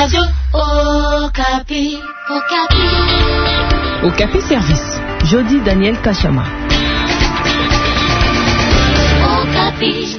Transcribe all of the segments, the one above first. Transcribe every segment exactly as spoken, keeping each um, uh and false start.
Radio Okapi. Okapi. Okapi Service. Jody Daniel Kachama. Okapi.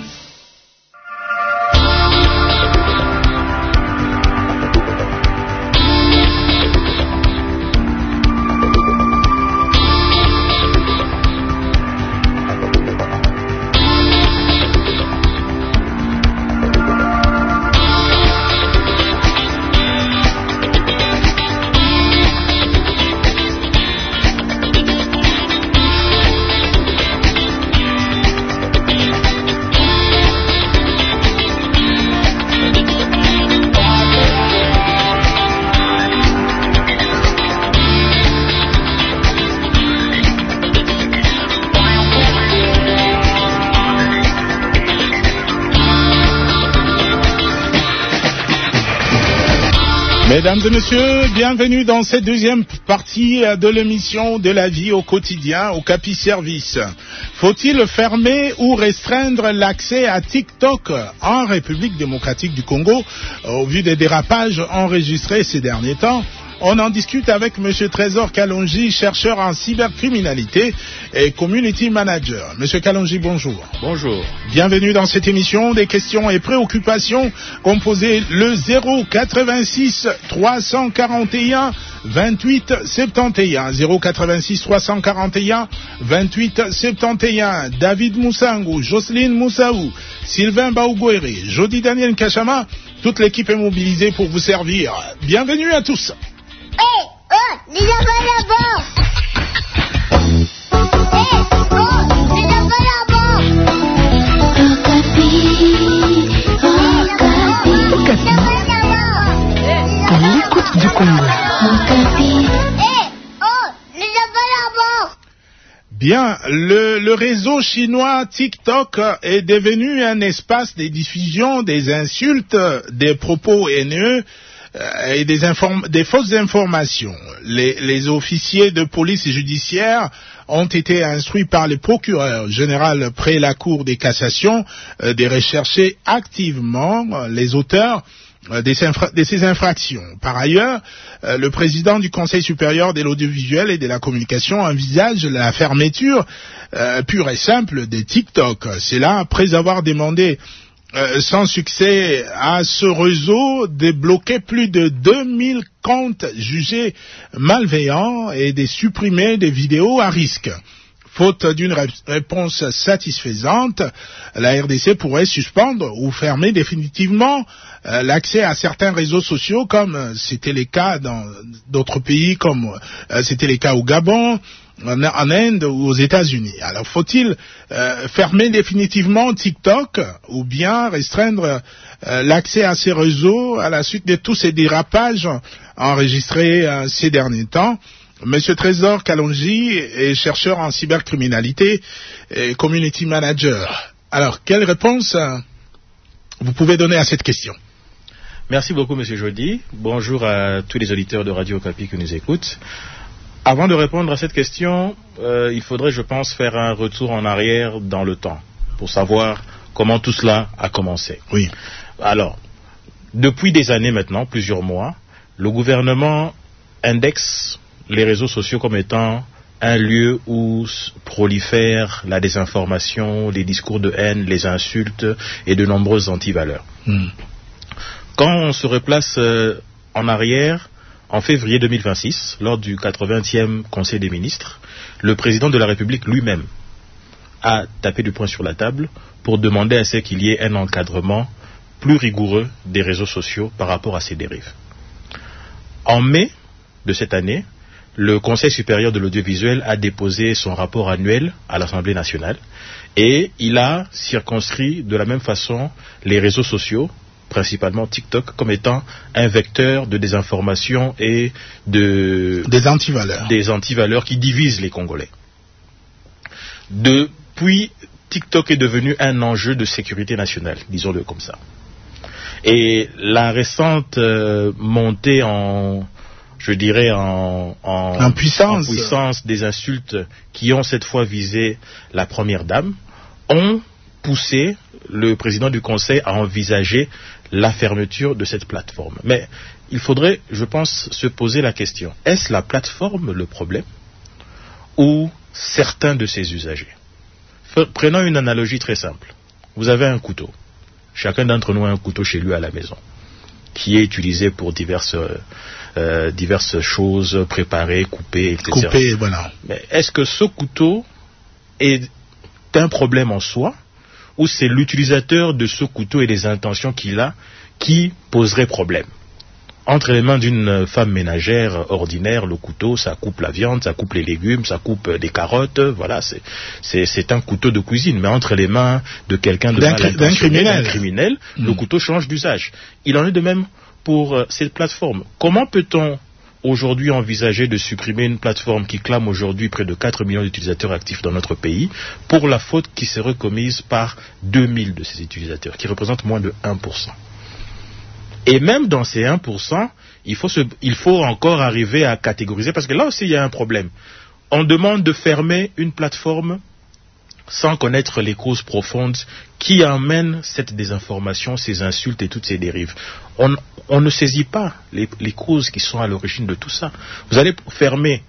Mesdames et messieurs, bienvenue dans cette deuxième partie de l'émission de la vie au quotidien, Okapi Service. Faut-il fermer ou restreindre l'accès à TikTok en République démocratique du Congo au vu des dérapages enregistrés ces derniers temps? On en discute avec M. Trésor Kalonji, chercheur en cybercriminalité et community manager. M. Kalonji, bonjour. Bonjour. Bienvenue dans cette émission des questions et préoccupations. Composez le zéro quatre-vingt-six trois cent quarante et un vingt-huit soixante et un. zéro quatre-vingt-six trois cent quarante et un vingt-huit soixante et un. David Moussango, Jocelyne Moussaou, Sylvain Baougouéré, Jody Daniel Kachama, toute l'équipe est mobilisée pour vous servir. Bienvenue à tous. Hé, hey, oh, les là-bas là-bas. Hé, hey, oh, les là-bas là-bas. Okapi, Okapi, À l'écoute du Congo. Okapi. Hé, oh, les là-bas là-bas. Bien, le, le réseau chinois TikTok est devenu un espace de diffusion des insultes, des propos haineux et des, inform- des fausses informations. Les, les officiers de police judiciaire ont été instruits par le procureur général près la Cour des cassations euh, de rechercher activement euh, les auteurs euh, de, ces infra- de ces infractions. Par ailleurs, euh, le président du Conseil supérieur de l'audiovisuel et de la communication envisage la fermeture euh, pure et simple de TikTok. C'est là après avoir demandé Euh, sans succès à ce réseau de bloquer plus de deux mille comptes jugés malveillants et de supprimer des vidéos à risque. Faute d'une ré- réponse satisfaisante, la R D C pourrait suspendre ou fermer définitivement euh, l'accès à certains réseaux sociaux comme euh, c'était le cas dans d'autres pays, comme euh, c'était le cas au Gabon, en, en Inde ou aux États-Unis. Alors faut-il euh, fermer définitivement TikTok ou bien restreindre euh, l'accès à ces réseaux à la suite de tous ces dérapages enregistrés euh, ces derniers temps? Monsieur Trésor Kalonji est chercheur en cybercriminalité et community manager. Alors, quelle réponse euh, vous pouvez donner à cette question? Merci beaucoup, Monsieur Jody. Bonjour à tous les auditeurs de Radio Okapi qui nous écoutent. Avant de répondre à cette question, euh, il faudrait, je pense, faire un retour en arrière dans le temps pour savoir comment tout cela a commencé. Oui. Alors, depuis des années maintenant, plusieurs mois, le gouvernement indexe les réseaux sociaux comme étant un lieu où prolifèrent la désinformation, les discours de haine, les insultes et de nombreuses antivaleurs. Mm. Quand on se replace euh, en arrière, en février deux mille vingt-six, lors du quatre-vingtième Conseil des ministres, le président de la République lui-même a tapé du poing sur la table pour demander à ce qu'il y ait un encadrement plus rigoureux des réseaux sociaux par rapport à ces dérives. En mai de cette année, le Conseil supérieur de l'audiovisuel a déposé son rapport annuel à l'Assemblée nationale et il a circonscrit de la même façon les réseaux sociaux, principalement TikTok, comme étant un vecteur de désinformation et de des antivaleurs, des antivaleurs qui divisent les Congolais. Depuis, TikTok est devenu un enjeu de sécurité nationale, disons-le comme ça. Et la récente euh, montée en je dirais en, en, en, puissance. en puissance des insultes qui ont cette fois visé la première dame, ont poussé le président du Conseil à envisager la fermeture de cette plateforme. Mais il faudrait, je pense, se poser la question, est-ce la plateforme le problème ou certains de ses usagers? Prenons une analogie très simple. Vous avez un couteau. Chacun d'entre nous a un couteau chez lui à la maison, qui est utilisé pour diverses, euh, diverses choses, préparer, couper, et cetera. Couper, voilà. Mais est-ce que ce couteau est un problème en soi, ou c'est l'utilisateur de ce couteau et les intentions qu'il a qui poserait problème? Entre les mains d'une femme ménagère ordinaire, le couteau, ça coupe la viande, ça coupe les légumes, ça coupe des carottes, voilà, c'est, c'est, c'est un couteau de cuisine. Mais entre les mains de quelqu'un de d'un, mal intentionné, d'un criminel, d'un criminel mmh. le couteau change d'usage. Il en est de même pour euh, cette plateforme. Comment peut-on aujourd'hui envisager de supprimer une plateforme qui clame aujourd'hui près de quatre millions d'utilisateurs actifs dans notre pays pour la faute qui serait commise par deux mille de ces utilisateurs, qui représentent moins de un pour cent? Et même dans ces un pour cent, il faut, se, il faut encore arriver à catégoriser, parce que là aussi il y a un problème. On demande de fermer une plateforme sans connaître les causes profondes qui amènent cette désinformation, ces insultes et toutes ces dérives. On, on ne saisit pas les, les causes qui sont à l'origine de tout ça. Vous allez fermer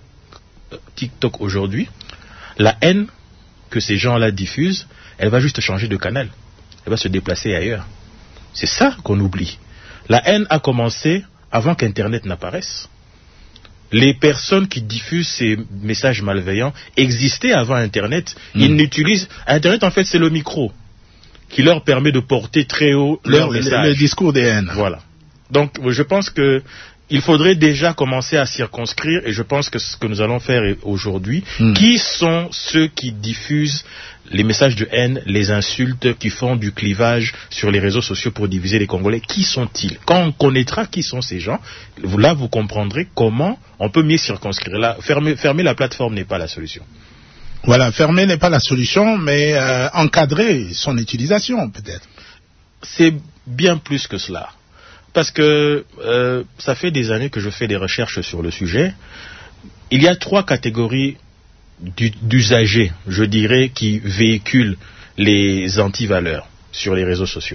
TikTok aujourd'hui, la haine que ces gens-là diffusent, elle va juste changer de canal. Elle va se déplacer ailleurs. C'est ça qu'on oublie. La haine a commencé avant qu'Internet n'apparaisse. Les personnes qui diffusent ces messages malveillants existaient avant Internet. Mmh. Ils n'utilisent... Internet, en fait, c'est le micro qui leur permet de porter très haut leur le, message. Le, le discours des haines. Voilà. Donc, je pense que il faudrait déjà commencer à circonscrire, et je pense que ce que nous allons faire aujourd'hui, mmh. qui sont ceux qui diffusent les messages de haine, les insultes, qui font du clivage sur les réseaux sociaux pour diviser les Congolais? Qui sont-ils? Quand on connaîtra qui sont ces gens, là vous comprendrez comment on peut mieux circonscrire. Là, fermer, fermer la plateforme n'est pas la solution. Voilà, fermer n'est pas la solution, mais euh, encadrer son utilisation peut-être. C'est bien plus que cela. Parce que euh, ça fait des années que je fais des recherches sur le sujet. Il y a trois catégories d'usagers, je dirais, qui véhiculent les antivaleurs sur les réseaux sociaux.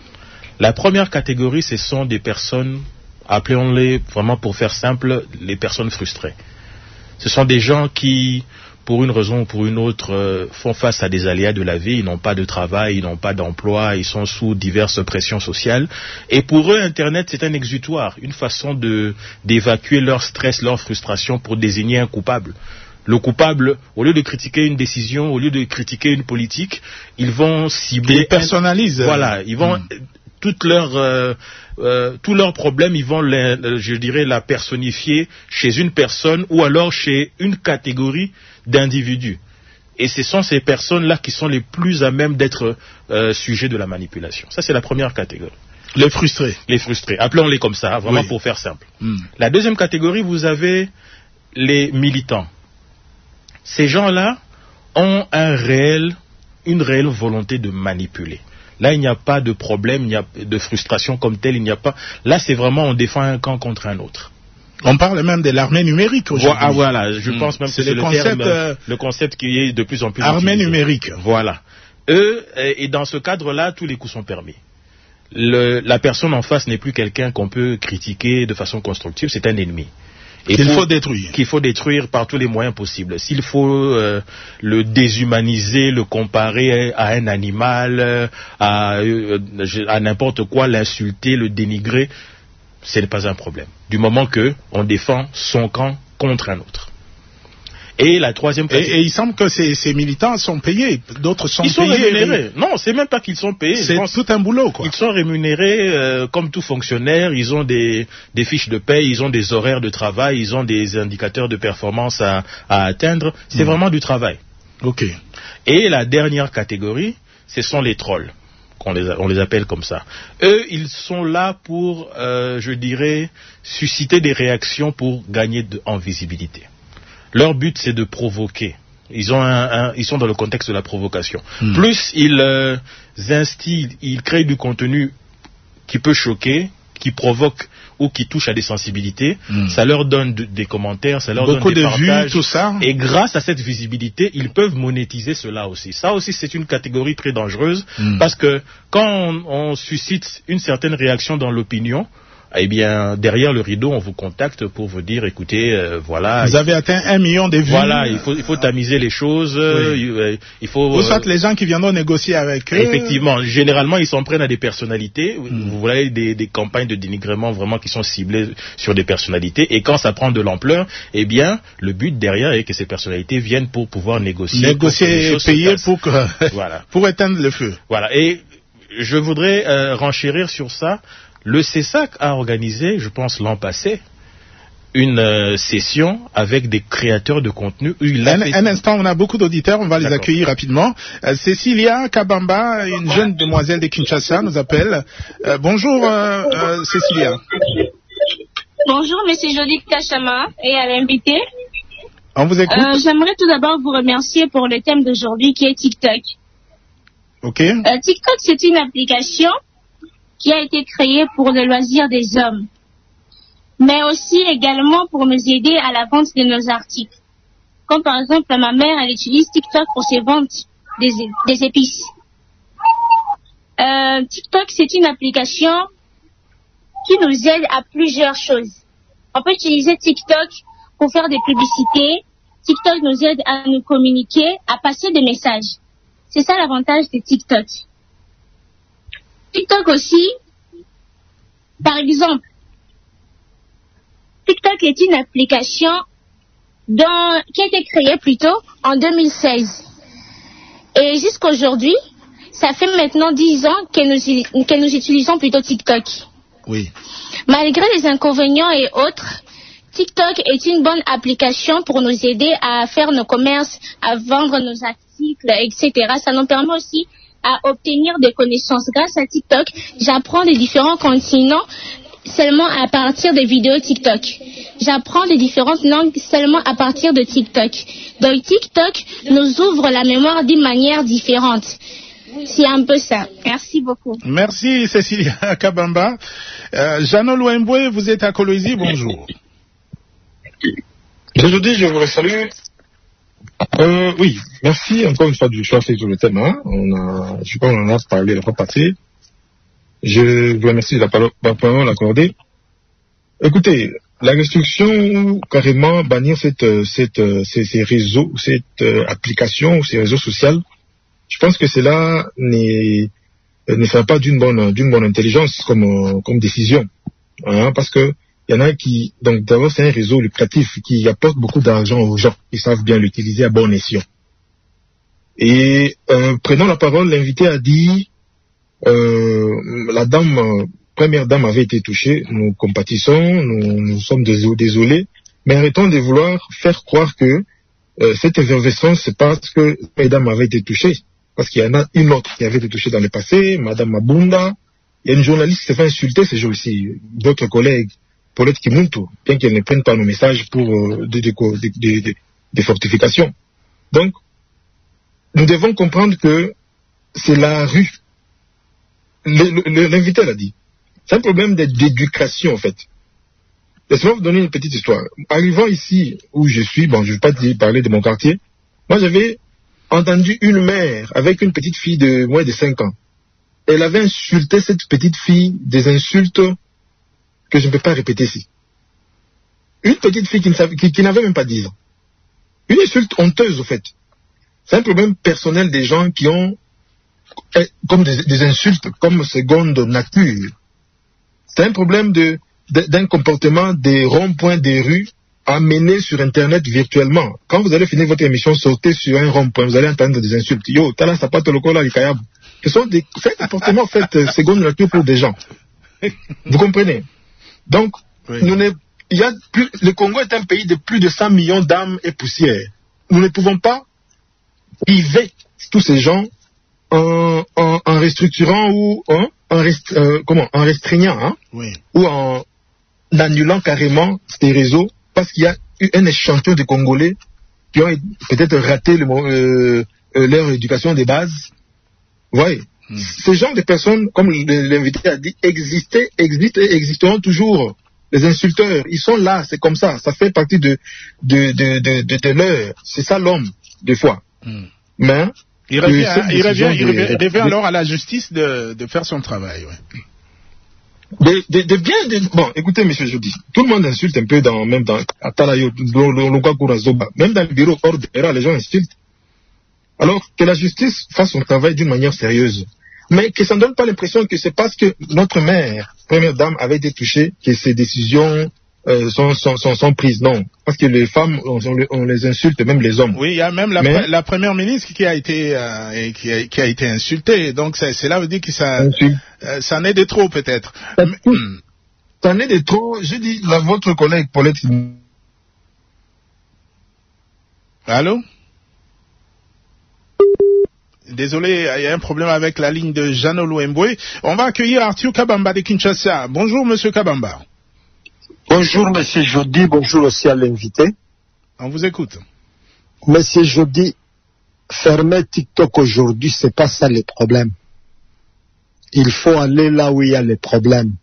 La première catégorie, ce sont des personnes, appelons-les vraiment pour faire simple, les personnes frustrées. Ce sont des gens qui, pour une raison ou pour une autre, euh, font face à des aléas de la vie, ils n'ont pas de travail, ils n'ont pas d'emploi, ils sont sous diverses pressions sociales. Et pour eux, Internet, c'est un exutoire, une façon de, d'évacuer leur stress, leur frustration pour désigner un coupable. Le coupable, au lieu de critiquer une décision, au lieu de critiquer une politique, ils vont cibler... Ils personnalisent. Un... Voilà, ils vont... Mmh. Toutes leurs, euh, euh, tous leurs problèmes, ils vont, les, je dirais, la personnifier chez une personne ou alors chez une catégorie d'individus. Et ce sont ces personnes-là qui sont les plus à même d'être euh, sujets de la manipulation. Ça, c'est la première catégorie. Les frustrés. Les frustrés. Appelons-les comme ça, vraiment oui. Pour faire simple. Mmh. La deuxième catégorie, vous avez les militants. Ces gens-là ont un réel, une réelle volonté de manipuler. Là, il n'y a pas de problème, il n'y a de frustration comme telle, il n'y a pas... Là, c'est vraiment, on défend un camp contre un autre. On parle même de l'armée numérique aujourd'hui. Ah voilà, je mmh. pense même c'est que c'est le, concept, terme, euh, le concept qui est de plus en plus armée utilisé. Numérique. Voilà. Eux, et dans ce cadre-là, tous les coups sont permis. Le, la personne en face n'est plus quelqu'un qu'on peut critiquer de façon constructive, c'est un ennemi. Et qu'il faut détruire. Qu'il faut détruire par tous les moyens possibles. S'il faut euh, le déshumaniser, le comparer à un animal, à, euh, à n'importe quoi, l'insulter, le dénigrer, ce n'est pas un problème. Du moment que on défend son camp contre un autre. Et la troisième... Et, et il semble que ces, ces militants sont payés. D'autres sont ils payés. Ils sont rémunérés. Et... Non, c'est même pas qu'ils sont payés. C'est tout un boulot, quoi. Ils sont rémunérés euh, comme tout fonctionnaire. Ils ont des, des fiches de paye, ils ont des horaires de travail, ils ont des indicateurs de performance à, à atteindre. C'est mmh. vraiment du travail. Ok. Et la dernière catégorie, ce sont les trolls. On les, on les appelle comme ça. Eux, ils sont là pour, euh, je dirais, susciter des réactions pour gagner de, en visibilité. Leur but, c'est de provoquer. Ils, ont un, un, ils sont dans le contexte de la provocation. Mmh. Plus ils euh, instillent, ils créent du contenu qui peut choquer, qui provoquent ou qui touchent à des sensibilités, mm. ça leur donne de, des commentaires, ça leur beaucoup donne des de partages. Vues, tout ça. Et grâce à cette visibilité, ils peuvent monétiser cela aussi. Ça aussi, c'est une catégorie très dangereuse mm. parce que quand on, on suscite une certaine réaction dans l'opinion, eh bien, derrière le rideau, on vous contacte pour vous dire, écoutez, euh, voilà. Vous avez atteint un million de vues. Voilà, il faut, il faut tamiser les choses. Oui. Il, il faut. Ou soit les gens qui viendront négocier avec eux. Effectivement, généralement, ils s'en prennent à des personnalités. Mm. Vous voyez des, des campagnes de dénigrement vraiment qui sont ciblées sur des personnalités. Et quand ça prend de l'ampleur, eh bien, le but derrière est que ces personnalités viennent pour pouvoir négocier. Négocier et payer pour que, voilà. pour éteindre le feu. Voilà. Et je voudrais euh, renchérir sur ça. Le C E S A C a organisé, je pense l'an passé, une euh, session avec des créateurs de contenu. Il un, un instant, on a beaucoup d'auditeurs, on va les accueillir rapidement. Euh, Cécilia Kabamba, une jeune demoiselle de Kinshasa, nous appelle. Euh, bonjour euh, euh, Cécilia. Bonjour Monsieur Jody Kachama et à l'invité. On vous écoute. Euh, J'aimerais tout d'abord vous remercier pour le thème d'aujourd'hui qui est TikTok. Ok. Euh, TikTok, c'est une application qui a été créée pour le loisir des hommes, mais aussi également pour nous aider à la vente de nos articles. Comme par exemple, ma mère, elle utilise TikTok pour ses ventes des, des épices. Euh, TikTok, c'est une application qui nous aide à plusieurs choses. On peut utiliser TikTok pour faire des publicités. TikTok nous aide à nous communiquer, à passer des messages. C'est ça l'avantage de TikTok. TikTok aussi, par exemple, TikTok est une application dont, qui a été créée plutôt en deux mille seize. Et jusqu'à aujourd'hui, ça fait maintenant dix ans que nous, que nous utilisons plutôt TikTok. Oui. Malgré les inconvénients et autres, TikTok est une bonne application pour nous aider à faire nos commerces, à vendre nos articles, et cetera. Ça nous permet aussi à obtenir des connaissances. Grâce à TikTok, j'apprends des différents continents seulement à partir des vidéos TikTok. J'apprends des différentes langues seulement à partir de TikTok. Donc TikTok nous ouvre la mémoire d'une manière différente. C'est un peu ça. Merci beaucoup. Merci Cécilia Kabamba. Euh, Jeannot Louemboué, vous êtes à Kolwezi, bonjour. Aujourd'hui, je vous salue. Euh, oui, merci encore une fois du choix fait sur le thème. Hein. On a, je sais pas, on en a parlé la fois passée. Je vous remercie de la parole accordée. Écoutez, la restriction ou carrément bannir cette, cette, ces, ces réseaux, cette euh, application ou ces réseaux sociaux, je pense que cela n'est, ne fait pas d'une bonne, d'une bonne intelligence comme, comme décision. Hein, parce que il y en a qui, donc d'abord c'est un réseau lucratif qui apporte beaucoup d'argent aux gens qui savent bien l'utiliser à bon escient. Et euh, prenant la parole, l'invité a dit, euh, la dame, euh, première dame avait été touchée, nous compatissons, nous, nous sommes désolés, mais arrêtons de vouloir faire croire que euh, cette effervescence c'est parce que la dame avait été touchée, parce qu'il y en a une autre qui avait été touchée dans le passé, Madame Mabunda, il y a une journaliste qui s'est fait insulter ces jours-ci, d'autres collègues, Paulette Kimuntu, bien qu'elle ne prenne pas nos messages pour euh, des, des, des, des, des fortifications. Donc, nous devons comprendre que c'est la rue. L'invité l'a dit. C'est un problème d'éducation, en fait. Laissez-moi vous donner une petite histoire. Arrivant ici où je suis, bon, je ne vais pas dire, parler de mon quartier, moi j'avais entendu une mère avec une petite fille de moins de cinq ans. Elle avait insulté cette petite fille des insultes que je ne peux pas répéter ici. Une petite fille qui, ne savait, qui, qui n'avait même pas dix ans. Une insulte honteuse, au fait. C'est un problème personnel des gens qui ont comme des, des insultes comme seconde nature. C'est un problème de, de, d'un comportement des ronds-points des rues amenés sur Internet virtuellement. Quand vous allez finir votre émission, sortez sur un rond-point, vous allez entendre des insultes. Yo, tala sapato lokola likayabu. Ce sont des faits comportements faits seconde nature pour des gens. Vous comprenez? Donc, oui. nous ne, il y a plus, le Congo est un pays de plus de cent millions d'âmes et poussières. Nous ne pouvons pas priver tous ces gens en, en, en restructurant ou en, en, rest, euh, comment, en restreignant hein, oui. ou en annulant carrément ces réseaux parce qu'il y a eu un échantillon de Congolais qui ont peut-être raté le, euh, euh, leur éducation des bases. Vous voyez, Mm. Ce genre de personnes, comme l'invité a dit, existaient, existent et existeront toujours. Les insulteurs, ils sont là, c'est comme ça. Ça fait partie de, de, de, de, de, de l'heure. C'est ça l'homme, des fois. Mm. Mais... Il revient, hein, il revient, il revient, il revient alors à la justice de, de faire son travail. Ouais. De, de, de bien, de, bon, écoutez, monsieur Jody, tout le monde insulte un peu dans, même dans, même dans le bureau hors d'Era, les gens insultent. Alors, que la justice fasse son travail d'une manière sérieuse. Mais que ça ne donne pas l'impression que c'est parce que notre mère, première dame, avait été touchée que ces décisions euh, sont, sont, sont, sont prises. Non. Parce que les femmes, on, on, on les insulte, même les hommes. Oui, il y a même la, Mais, la première ministre qui a été, euh, qui a, qui a été insultée. Donc, cela veut dire que ça, euh, ça en est de trop, peut-être. Ça en est de trop. Je dis, là, votre collègue Paulette. Allô? Désolé, il y a un problème avec la ligne de Jeannot Louemboué. On va accueillir Arthur Kabamba de Kinshasa. Bonjour, monsieur Kabamba. Bonjour, monsieur Jody. Bonjour aussi à l'invité. On vous écoute. Monsieur Jody, fermer TikTok aujourd'hui, c'est pas ça le problème. Il faut aller là où il y a les problèmes.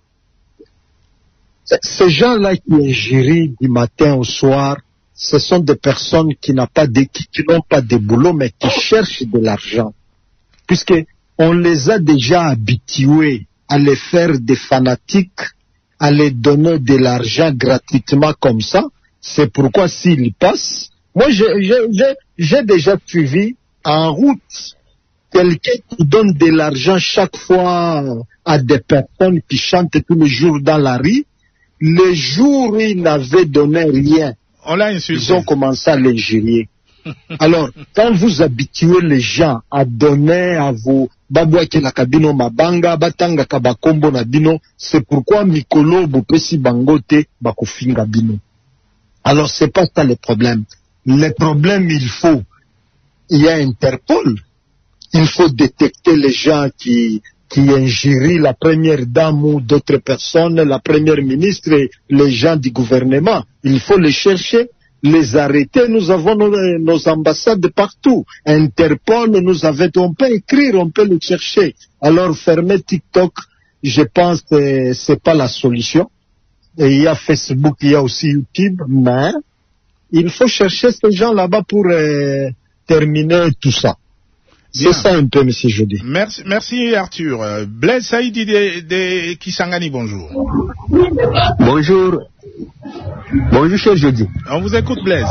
Ces gens-là qui ingérient du matin au soir, ce sont des personnes qui n'ont pas de, qui, qui n'ont pas de boulot, mais qui cherchent de l'argent. Puisque on les a déjà habitués à les faire des fanatiques, à les donner de l'argent gratuitement comme ça. C'est pourquoi s'ils passent, moi j'ai, j'ai, j'ai, j'ai déjà suivi en route quelqu'un qui donne de l'argent chaque fois à des personnes qui chantent tous les jours dans la rue. Le jour où ils n'avaient donné rien, on l'a insulté. Ils ont commencé à l'ingérer. Alors, quand vous habituez les gens à donner à vos babouaki la kabino mabanga, batanga kabakombo na bino, c'est pourquoi Mikolo bopesi bangote bakofinga bino. Alors, c'est pas ça le problème. Le problème, il faut, il y a Interpol. Il faut détecter les gens qui, qui ingérient la première dame ou d'autres personnes, la première ministre et les gens du gouvernement. Il faut les chercher, les arrêter. Nous avons nos, nos ambassades partout. Interpol nous avait, on peut écrire, on peut les chercher. Alors fermer TikTok, je pense que c'est pas la solution. Et il y a Facebook, il y a aussi YouTube, mais il faut chercher ces gens là-bas pour euh, terminer tout ça. Bien. C'est ça un peu, monsieur Jody. Merci, merci Arthur. Euh, Blaise Saïdi de, de Kisangani, bonjour. Bonjour. Bonjour, cher Jody. On vous écoute, Blaise.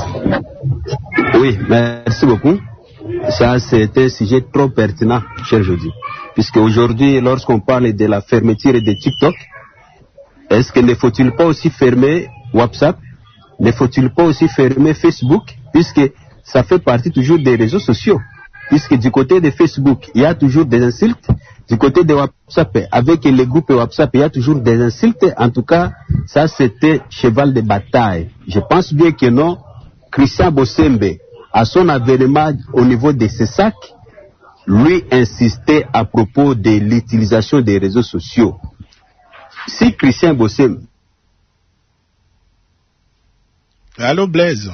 Oui, merci beaucoup. Ça, c'est un sujet trop pertinent, cher Jody. Puisque aujourd'hui, lorsqu'on parle de la fermeture de TikTok, est-ce que ne faut-il pas aussi fermer WhatsApp? Ne faut-il pas aussi fermer Facebook? Puisque ça fait partie toujours des réseaux sociaux. Puisque du côté de Facebook, il y a toujours des insultes. Du côté de WhatsApp, avec les groupes WhatsApp, il y a toujours des insultes. En tout cas, ça c'était cheval de bataille. Je pense bien que non. Christian Bossembe, à son avènement au niveau de C E S A C, lui insistait à propos de l'utilisation des réseaux sociaux. Si Christian Bossembe... Allô Blaise.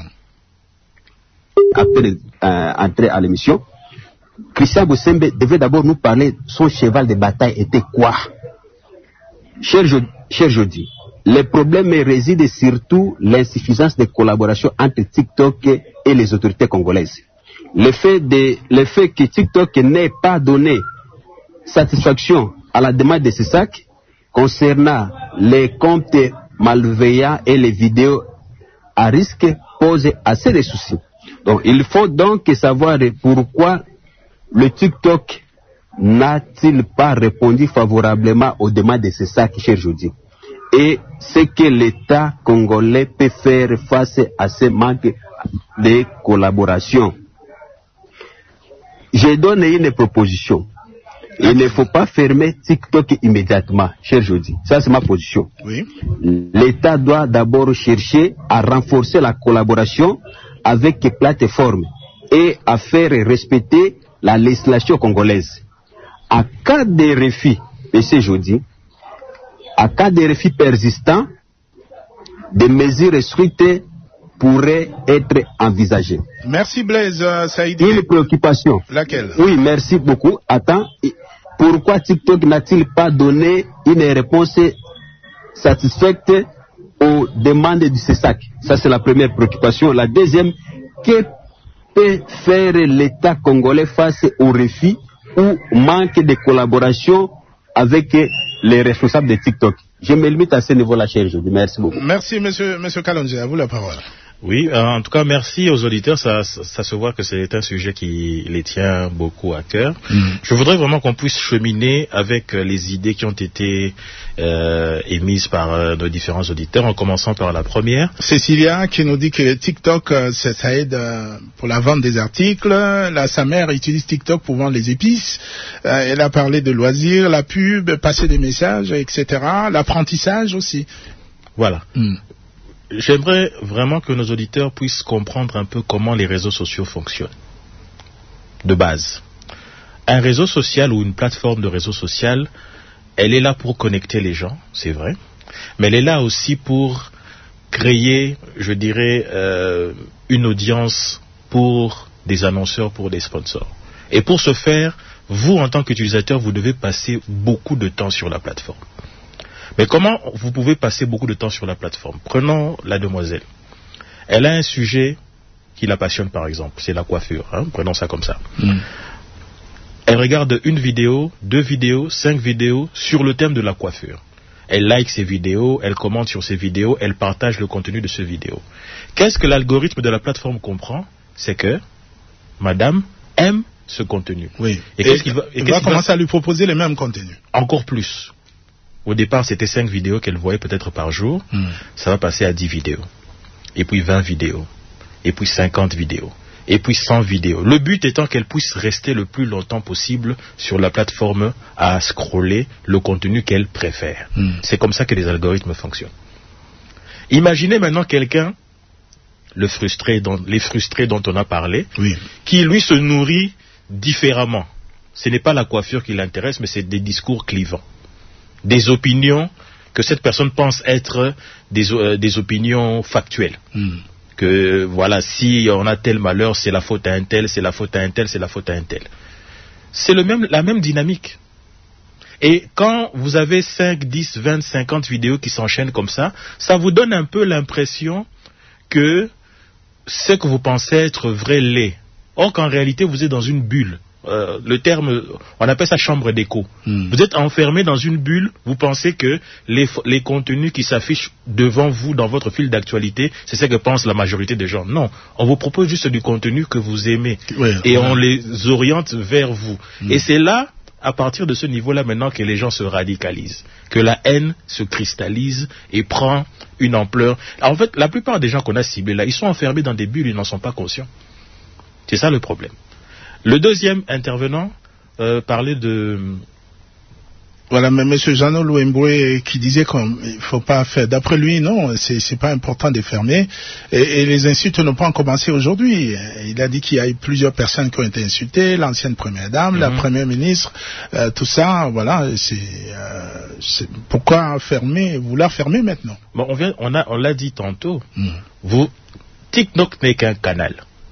Après euh, entrer à l'émission, Christian Bossembe devait d'abord nous parler, son cheval de bataille était quoi? Cher, jo cher Jody, le problème réside surtout l'insuffisance de collaboration entre TikTok et les autorités congolaises. Le fait, de, le fait que TikTok n'ait pas donné satisfaction à la demande de C E S A C concernant les comptes malveillants et les vidéos à risque pose assez de soucis. Donc, il faut donc savoir pourquoi le TikTok n'a-t-il pas répondu favorablement aux demandes de C E S A C, cher Jody, et ce que l'État congolais peut faire face à ce manque de collaboration. Je donne une proposition. Il ne faut pas fermer TikTok immédiatement, cher Jody. Ça, c'est ma position. Oui. L'État doit d'abord chercher à renforcer la collaboration avec les plateformes et à faire respecter la législation congolaise. En cas de refus, monsieur Jody, en cas de refus persistant, des mesures strictes pourraient être envisagées. Merci Blaise euh, Saïdi. Une préoccupation. Laquelle? Oui, merci beaucoup. Attends, pourquoi TikTok n'a-t-il pas donné une réponse satisfaite aux demandes du C E S A C? Ça, c'est la première préoccupation. La deuxième, que peut faire l'État congolais face au refus ou manque de collaboration avec les responsables de TikTok? Je me limite à ce niveau-là, cher Jody. Merci beaucoup. Merci, monsieur, monsieur Kalonji. À vous la parole. Oui, euh, en tout cas, merci aux auditeurs. Ça, ça, ça se voit que c'est un sujet qui les tient beaucoup à cœur. Mm. Je voudrais vraiment qu'on puisse cheminer avec euh, les idées qui ont été euh, émises par euh, nos différents auditeurs, en commençant par la première. Cécilia qui nous dit que TikTok, euh, ça, ça aide euh, pour la vente des articles. Là, sa mère utilise TikTok pour vendre les épices. Euh, elle a parlé de loisirs, la pub, passer des messages, et cetera. L'apprentissage aussi. Voilà. Mm. J'aimerais vraiment que nos auditeurs puissent comprendre un peu comment les réseaux sociaux fonctionnent. De base. Un réseau social ou une plateforme de réseau social, elle est là pour connecter les gens, c'est vrai, mais elle est là aussi pour créer, je dirais, euh, une audience pour des annonceurs, pour des sponsors. Et pour ce faire, vous, en tant qu'utilisateur, vous devez passer beaucoup de temps sur la plateforme. Mais comment vous pouvez passer beaucoup de temps sur la plateforme? Prenons la demoiselle. Elle a un sujet qui la passionne, par exemple. C'est la coiffure. Hein? Prenons ça comme ça. Mm. Elle regarde une vidéo, deux vidéos, cinq vidéos sur le thème de la coiffure. Elle like ces vidéos, elle commente sur ces vidéos, elle partage le contenu de ces vidéos. Qu'est-ce que l'algorithme de la plateforme comprend? C'est que madame aime ce contenu. Oui. Et, et qu'est-ce qu'il va, et il va commencer va... à lui proposer les mêmes contenus. Encore plus. Au départ, c'était cinq vidéos qu'elle voyait peut-être par jour. Mm. Ça va passer à dix vidéos. Et puis vingt vidéos. Et puis cinquante vidéos. Et puis cent vidéos. Le but étant qu'elle puisse rester le plus longtemps possible sur la plateforme à scroller le contenu qu'elle préfère. Mm. C'est comme ça que les algorithmes fonctionnent. Imaginez maintenant quelqu'un, le frustré dont, les frustrés dont on a parlé, oui. qui lui se nourrit différemment. Ce n'est pas la coiffure qui l'intéresse, mais c'est des discours clivants. Des opinions que cette personne pense être des, euh, des opinions factuelles. Mm. Que voilà, si on a tel malheur, c'est la faute à un tel, c'est la faute à un tel, c'est la faute à un tel. C'est le même, la même dynamique. Et quand vous avez cinq, dix, vingt, cinquante vidéos qui s'enchaînent comme ça, ça vous donne un peu l'impression que ce que vous pensez être vrai l'est. Or qu'en réalité, vous êtes dans une bulle. Euh, le terme, on appelle ça chambre d'écho. Mm. Vous êtes enfermé dans une bulle, vous pensez que les, les contenus qui s'affichent devant vous dans votre fil d'actualité, c'est ce que pense la majorité des gens. Non, on vous propose juste du contenu que vous aimez oui, et ouais. on les oriente vers vous. Mm. Et c'est là, à partir de ce niveau-là maintenant que les gens se radicalisent, que la haine se cristallise et prend une ampleur. Alors, en fait, la plupart des gens qu'on a ciblés là, ils sont enfermés dans des bulles, ils n'en sont pas conscients. C'est ça le problème. Le deuxième intervenant euh, parlait de... Voilà, mais M. Jeannot Louemboué qui disait qu'il ne faut pas faire... D'après lui, non, c'est, c'est pas important de fermer. Et, et les insultes n'ont pas commencé aujourd'hui. Il a dit qu'il y a eu plusieurs personnes qui ont été insultées, l'ancienne première dame, mm-hmm. la première ministre, euh, tout ça, voilà, c'est, euh, c'est... Pourquoi fermer, vouloir fermer maintenant? Bon, on, vient, on, a, on l'a dit tantôt, mm. vous, TikTok n'est qu'un canal.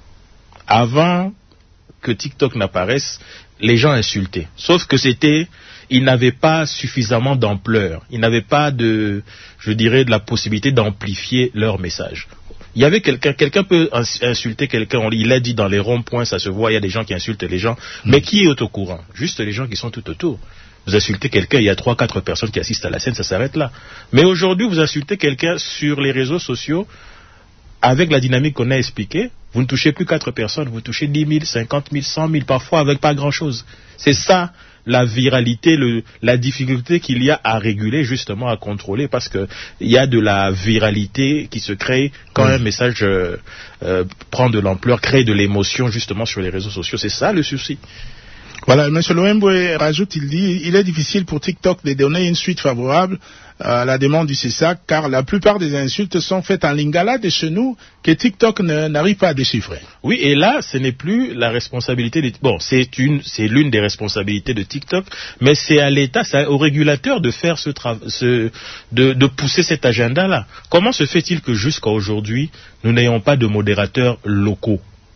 Avant que TikTok n'apparaisse, les gens insultaient. Sauf que c'était, ils n'avaient pas suffisamment d'ampleur. Ils n'avaient pas de, je dirais, de la possibilité d'amplifier leur message. Il y avait quelqu'un, quelqu'un peut insulter quelqu'un, il l'a dit dans les ronds-points, ça se voit, il y a des gens qui insultent les gens. Mmh. Mais qui est au courant? Juste les gens qui sont tout autour. Vous insultez quelqu'un, il y a trois, quatre personnes qui assistent à la scène, ça s'arrête là. Mais aujourd'hui, vous insultez quelqu'un sur les réseaux sociaux, avec la dynamique qu'on a expliquée, vous ne touchez plus quatre personnes, vous touchez dix mille, cinquante mille, cent mille, parfois avec pas grand-chose. C'est ça la viralité, le, la difficulté qu'il y a à réguler, justement à contrôler, parce que il y a de la viralité qui se crée quand mmh. un message euh, euh, prend de l'ampleur, crée de l'émotion justement sur les réseaux sociaux. C'est ça le souci. Voilà, M. Loemboué rajoute, il dit, il est difficile pour TikTok de donner une suite favorable à la demande du C E S A C, car la plupart des insultes sont faites en lingala de chez nous, que TikTok ne, n'arrive pas à déchiffrer. Oui, et là, ce n'est plus la responsabilité de... Bon, c'est une, c'est l'une des responsabilités de TikTok, mais c'est à l'État, c'est au régulateur de faire ce travail, ce, de, de pousser cet agenda-là. Comment se fait-il que jusqu'à aujourd'hui, nous n'ayons pas de modérateurs locaux?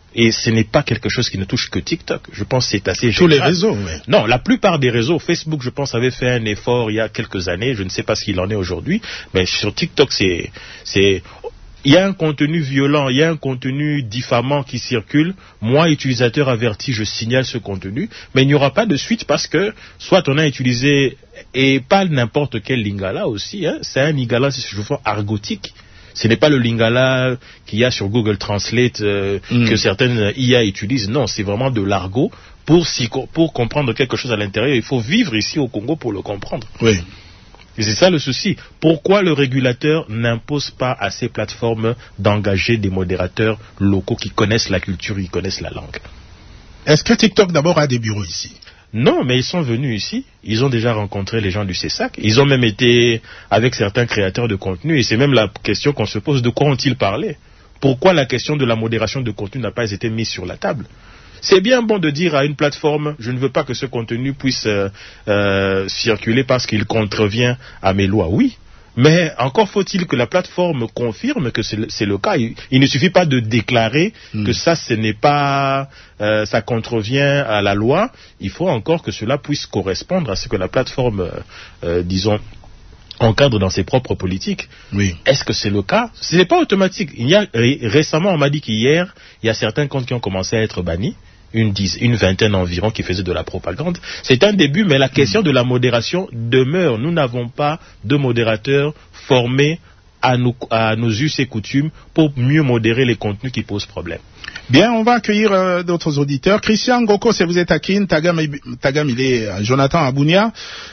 Et ce n'est pas quelque chose qui ne touche que TikTok. Je pense que c'est assez général. Tous les réseaux, oui. Non, la plupart des réseaux, Facebook, je pense, avait fait un effort il y a quelques années. Je ne sais pas ce qu'il en est aujourd'hui. Mais sur TikTok, c'est, c'est, il y a un contenu violent, il y a un contenu diffamant qui circule. Moi, utilisateur averti, je signale ce contenu. Mais il n'y aura pas de suite parce que, soit on a utilisé, et pas n'importe quel lingala aussi, hein, c'est un lingala, c'est souvent argotique. Ce n'est pas le lingala qu'il y a sur Google Translate euh, mm. que certaines I A utilisent. Non, c'est vraiment de l'argot. Pour, pour comprendre quelque chose à l'intérieur, il faut vivre ici au Congo pour le comprendre. Oui. Et c'est ça le souci. Pourquoi le régulateur n'impose pas à ces plateformes d'engager des modérateurs locaux qui connaissent la culture, qui connaissent la langue? Est-ce que TikTok d'abord a des bureaux ici? Non, mais ils sont venus ici. Ils ont déjà rencontré les gens du C E S A C. Ils ont même été avec certains créateurs de contenu. Et c'est même la question qu'on se pose, de quoi ont-ils parlé? Pourquoi la question de la modération de contenu n'a pas été mise sur la table? C'est bien bon de dire à une plateforme, je ne veux pas que ce contenu puisse euh, euh, circuler parce qu'il contrevient à mes lois. Oui. Mais encore faut-il que la plateforme confirme que c'est le, c'est le cas. Il, il ne suffit pas de déclarer mmh. que ça, ce n'est pas, euh, ça contrevient à la loi. Il faut encore que cela puisse correspondre à ce que la plateforme, euh, disons, encadre dans ses propres politiques. Oui. Est-ce que c'est le cas? Ce n'est pas automatique. Il y a récemment, on m'a dit qu'hier, il y a certains comptes qui ont commencé à être bannis. Une, dix, une vingtaine environ qui faisaient de la propagande. C'est un début, mais la question de la modération demeure. Nous n'avons pas de modérateurs formés à nos, à nos us et coutumes pour mieux modérer les contenus qui posent problème. Bien, on va accueillir euh, d'autres auditeurs. Christian Goko, si vous êtes à Kin, Tagam, Tagam il est à Jonathan Abounia.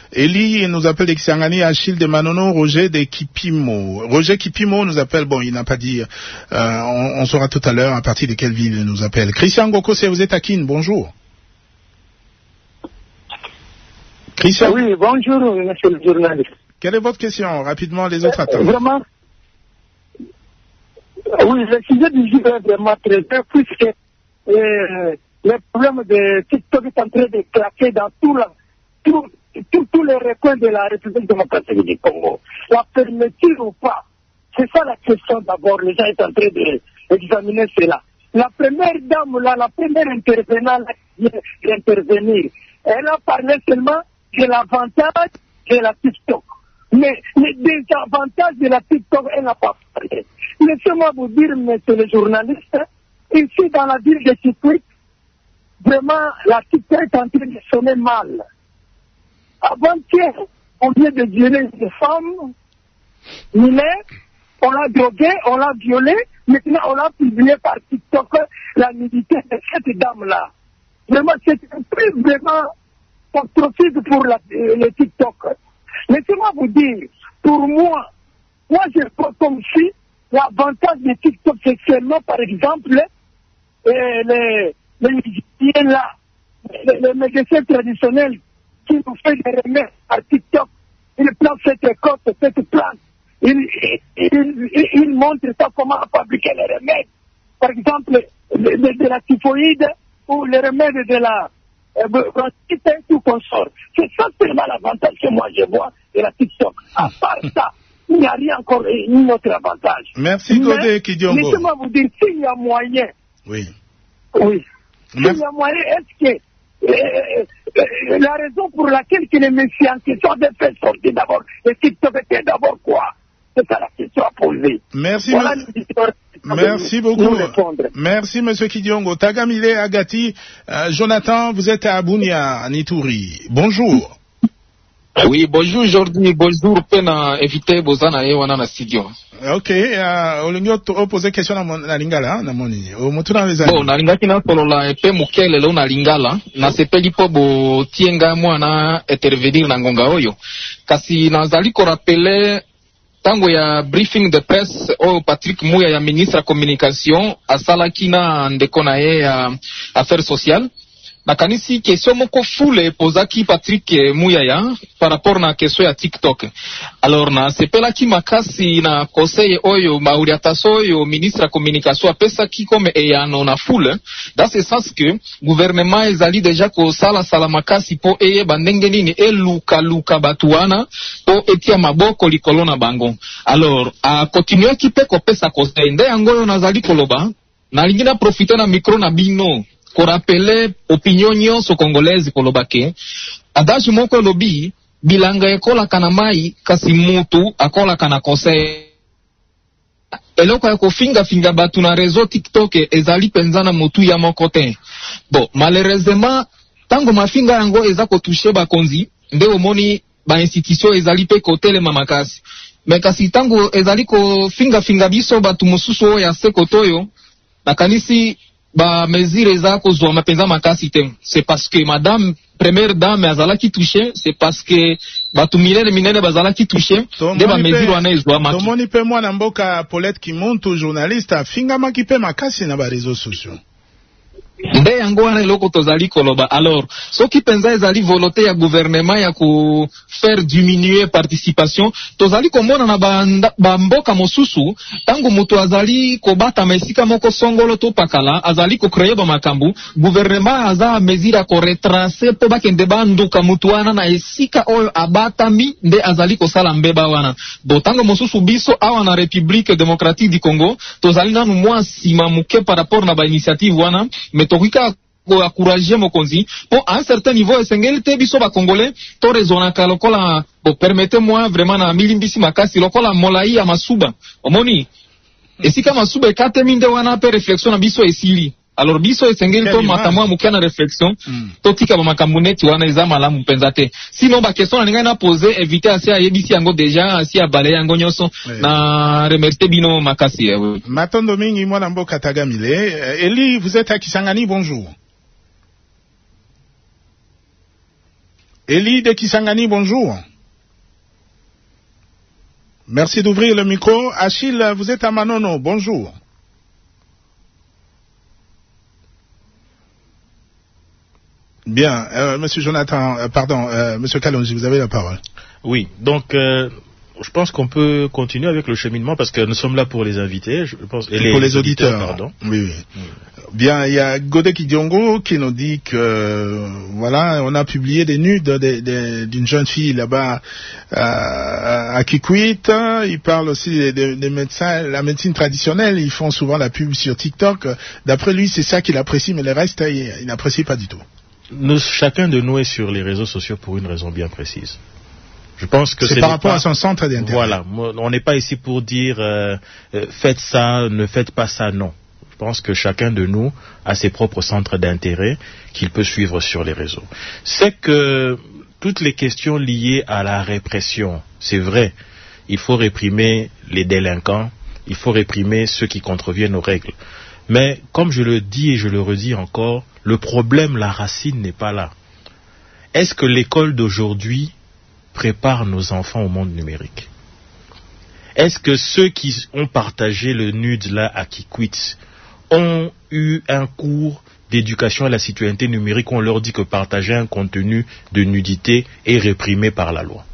Eli nous appelle d'Exangani, Achille de Manono, Roger de Kipimo. Roger Kipimo nous appelle, bon, il n'a pas dit, euh, on, on saura tout à l'heure à partir de quelle ville il nous appelle. Christian Goko, si vous êtes à Kin, bonjour. Christian. Oui, bonjour, monsieur le journaliste. Quelle est votre question? Rapidement, les autres attendent. Euh, vraiment? Oui, le sujet du jour est vraiment très bien, puisque euh, le problème de TikTok est en train de claquer dans tous tout, tout, tout les recoins de la République démocratique du Congo. La fermeture ou pas, c'est ça la question d'abord. Les gens sont en train d'examiner cela. La première dame, là, la première intervenante qui vient d'intervenir, elle a parlé seulement de l'avantage de la TikTok. Mais les désavantages de la TikTok, elle n'a pas parlé. Laissez-moi vous dire, monsieur le journaliste, ici dans la ville de Chikwik, vraiment, la TikTok est en train de sonner mal. Avant-hier, on vient de violer une femme mineure, on l'a droguée, on l'a violée, maintenant on l'a publié par TikTok, la nudité de cette dame-là. Vraiment, c'est un peu vraiment catastrophique pour la, le TikTok. Laissez-moi vous dire, pour moi, moi je crois comme si l'avantage de TikTok, c'est seulement, par exemple, euh, les, les musiciens là, les, les médecins traditionnels qui nous font des remèdes par TikTok, ils plantent cette côte, cette plante, ils, ils, ils, ils montrent ça comment fabriquer les remèdes. Par exemple, de, de, de la typhoïde ou les remèdes de la bronchite et tout consort. C'est ça seulement l'avantage que moi je vois de la TikTok. À part ça, il n'y a rien encore, ni autre avantage. Merci Godé Kidiongo. Laissez-moi vous dire, s'il y a moyen. Oui. Oui. S'il y a moyen, est-ce que euh, euh, la raison pour laquelle que les messieurs en question ont fait sortir d'abord, le TikTok était d'abord quoi? C'est ça la question à poser. Merci, voilà me... Merci beaucoup. Merci, monsieur Kidiongo. Tagamile Agati, euh, Jonathan, vous êtes à Abounia, à Nitouri. Bonjour. Oui, bonjour Jordi, bonjour Pena, invité Bozana et Wana studio. Ok, uh, olingo opose question na lingala na moni. O mutuna weza. Bon, na lingaki na solola epe mukele lo na lingala, na sepeli po bo tienga mwana intervenir na ngonga oyo. Kasi nazali ko rappeler tango ya briefing de presse o Patrick Mouya ya ministre ya communication asalaki na ndeko na ye ya affaires sociales. Na kanisi question moko fule pozaki Patrick Muyaya par rapport na question ya TikTok. Alors na sepelaki makasi na conseil oyo mauriataso oyo ministre ya communication apesa ki comme eyano na fule, dans ce sens que gouvernement ezali déjà ko sala sala makasi po eye bandenge nini eluka luka batuana po etia maboko likolo na bango. Alors a continuer ki pe ko pesa conseil nde yango nazali koloba nalingi na profiter na micro na bino ko rappeler opinion nyonso congolaise kolobake adage moko lobi bilanga ekola kana mai kasi mutu akola kana conseil eloko ya kofinga finga batu na réseau TikTok ezali penzana mutu ya moko te. Bon, malheureusement tango mafinga yango eza ko toucher bakonzi nde omoni ba institution ezali pe kotelema makasi. Me kasi tango ezali ko finga finga biso batu mususu ya sekotoyo nakanisi ba mesure eza ko zwa mapenza makasi te. C'est parce que madame première dame azala ki touché, c'est parce que batu minene minene bazala ki touché de ba mesure wana ezwa makasi. Tomoni pe mwana mboka Paulette Kimuntu journaliste afinga makipe makasi na ba réseaux sociaux. Nde yango wana eloko tozali koloba. Alors soki penza ezali volonté ya gouvernement ya ko faire diminuer participation tozali komona na ba, ba mboka mosusu tango mutu azali kobata mesika moko songolo to pakala azali ko créer ba makambu gouvernement aza mesira ko retracer po bakende banduka mutu wana na esika oyo abatami nde azali ko sala mbeba wana. Bo tango mosusu biso awa na République démocratique du Congo tozali nanu mwa sima muke par rapport na ba initiative wana mais tokika ko encourager mokonzi pour à un certain niveau esengeli te biso ba congolais to raisonna ka lokola bo permettez-moi vraiment na milimbisi makasi lokola molai ya masuba omoni esika masuba ekate minde wana pe réflexion na biso esili. Alors biso esengeli to makamwa mukana réflexion mm. to tika ba makamuneti wana eza malamu penza te sinon ba question na ninga na poser éviter asi ayebisi yango déjà asi abale yango nyoso oui. Na remercier bino makasi oui. Matondo mingi mwana mboka Tagamile. Eli, vous êtes à Kisangani, bonjour. Eli de Kisangani, bonjour. Merci d'ouvrir le micro. Achille, vous êtes à Manono, bonjour. Bien, euh, Monsieur Jonathan, euh, pardon, euh, Monsieur Kalonji, vous avez la parole. Oui, donc euh, je pense qu'on peut continuer avec le cheminement parce que nous sommes là pour les invités, je pense, et pour les, les, les auditeurs, auditeurs. Pardon. Oui, oui. Mm. Bien, il y a Godeki Diongo qui nous dit que voilà, on a publié des nudes de, de, d'une jeune fille là-bas euh, à Kikwit. Il parle aussi des, des, des médecins, la médecine traditionnelle. Ils font souvent la pub sur TikTok. D'après lui, c'est ça qu'il apprécie, mais le reste, il, il n'apprécie pas du tout. Nous, chacun de nous est sur les réseaux sociaux pour une raison bien précise. Je pense que c'est par rapport pas... à son centre d'intérêt. Voilà, on n'est pas ici pour dire euh, euh, faites ça, ne faites pas ça, non. Je pense que chacun de nous a ses propres centres d'intérêt qu'il peut suivre sur les réseaux. C'est que toutes les questions liées à la répression, c'est vrai, il faut réprimer les délinquants, il faut réprimer ceux qui contreviennent aux règles. Mais comme je le dis et je le redis encore, le problème, la racine n'est pas là. Est-ce que l'école d'aujourd'hui prépare nos enfants au monde numérique? Est-ce que ceux qui ont partagé le nude là à Kikwit ont eu un cours d'éducation à la citoyenneté numérique où on leur dit que partager un contenu de nudité est réprimé par la loi?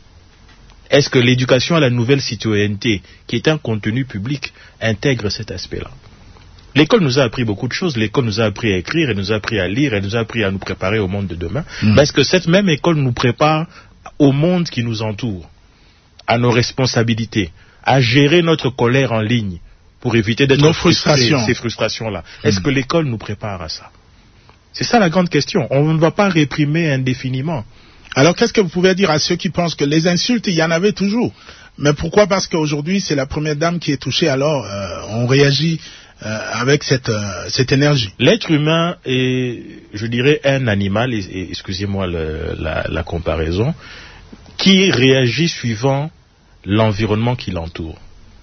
Est-ce que l'éducation à la nouvelle citoyenneté, qui est un contenu public, intègre cet aspect-là? L'école nous a appris beaucoup de choses. L'école nous a appris à écrire, elle nous a appris à lire, elle nous a appris à nous préparer au monde de demain. Mmh. Parce que cette même école nous prépare au monde qui nous entoure, à nos responsabilités, à gérer notre colère en ligne pour éviter d'être frustrés, ces frustrations-là. Mmh. Est-ce que l'école nous prépare à ça? C'est ça la grande question. On ne va pas réprimer indéfiniment. Alors qu'est-ce que vous pouvez dire à ceux qui pensent que les insultes, il y en avait toujours? Mais pourquoi? Parce qu'aujourd'hui, c'est la première dame qui est touchée, alors euh, on réagit euh, avec cette, euh, cette énergie. L'être humain est, je dirais, un animal, et, et, excusez-moi le, la, la comparaison, qui réagit suivant l'environnement qui l'entoure.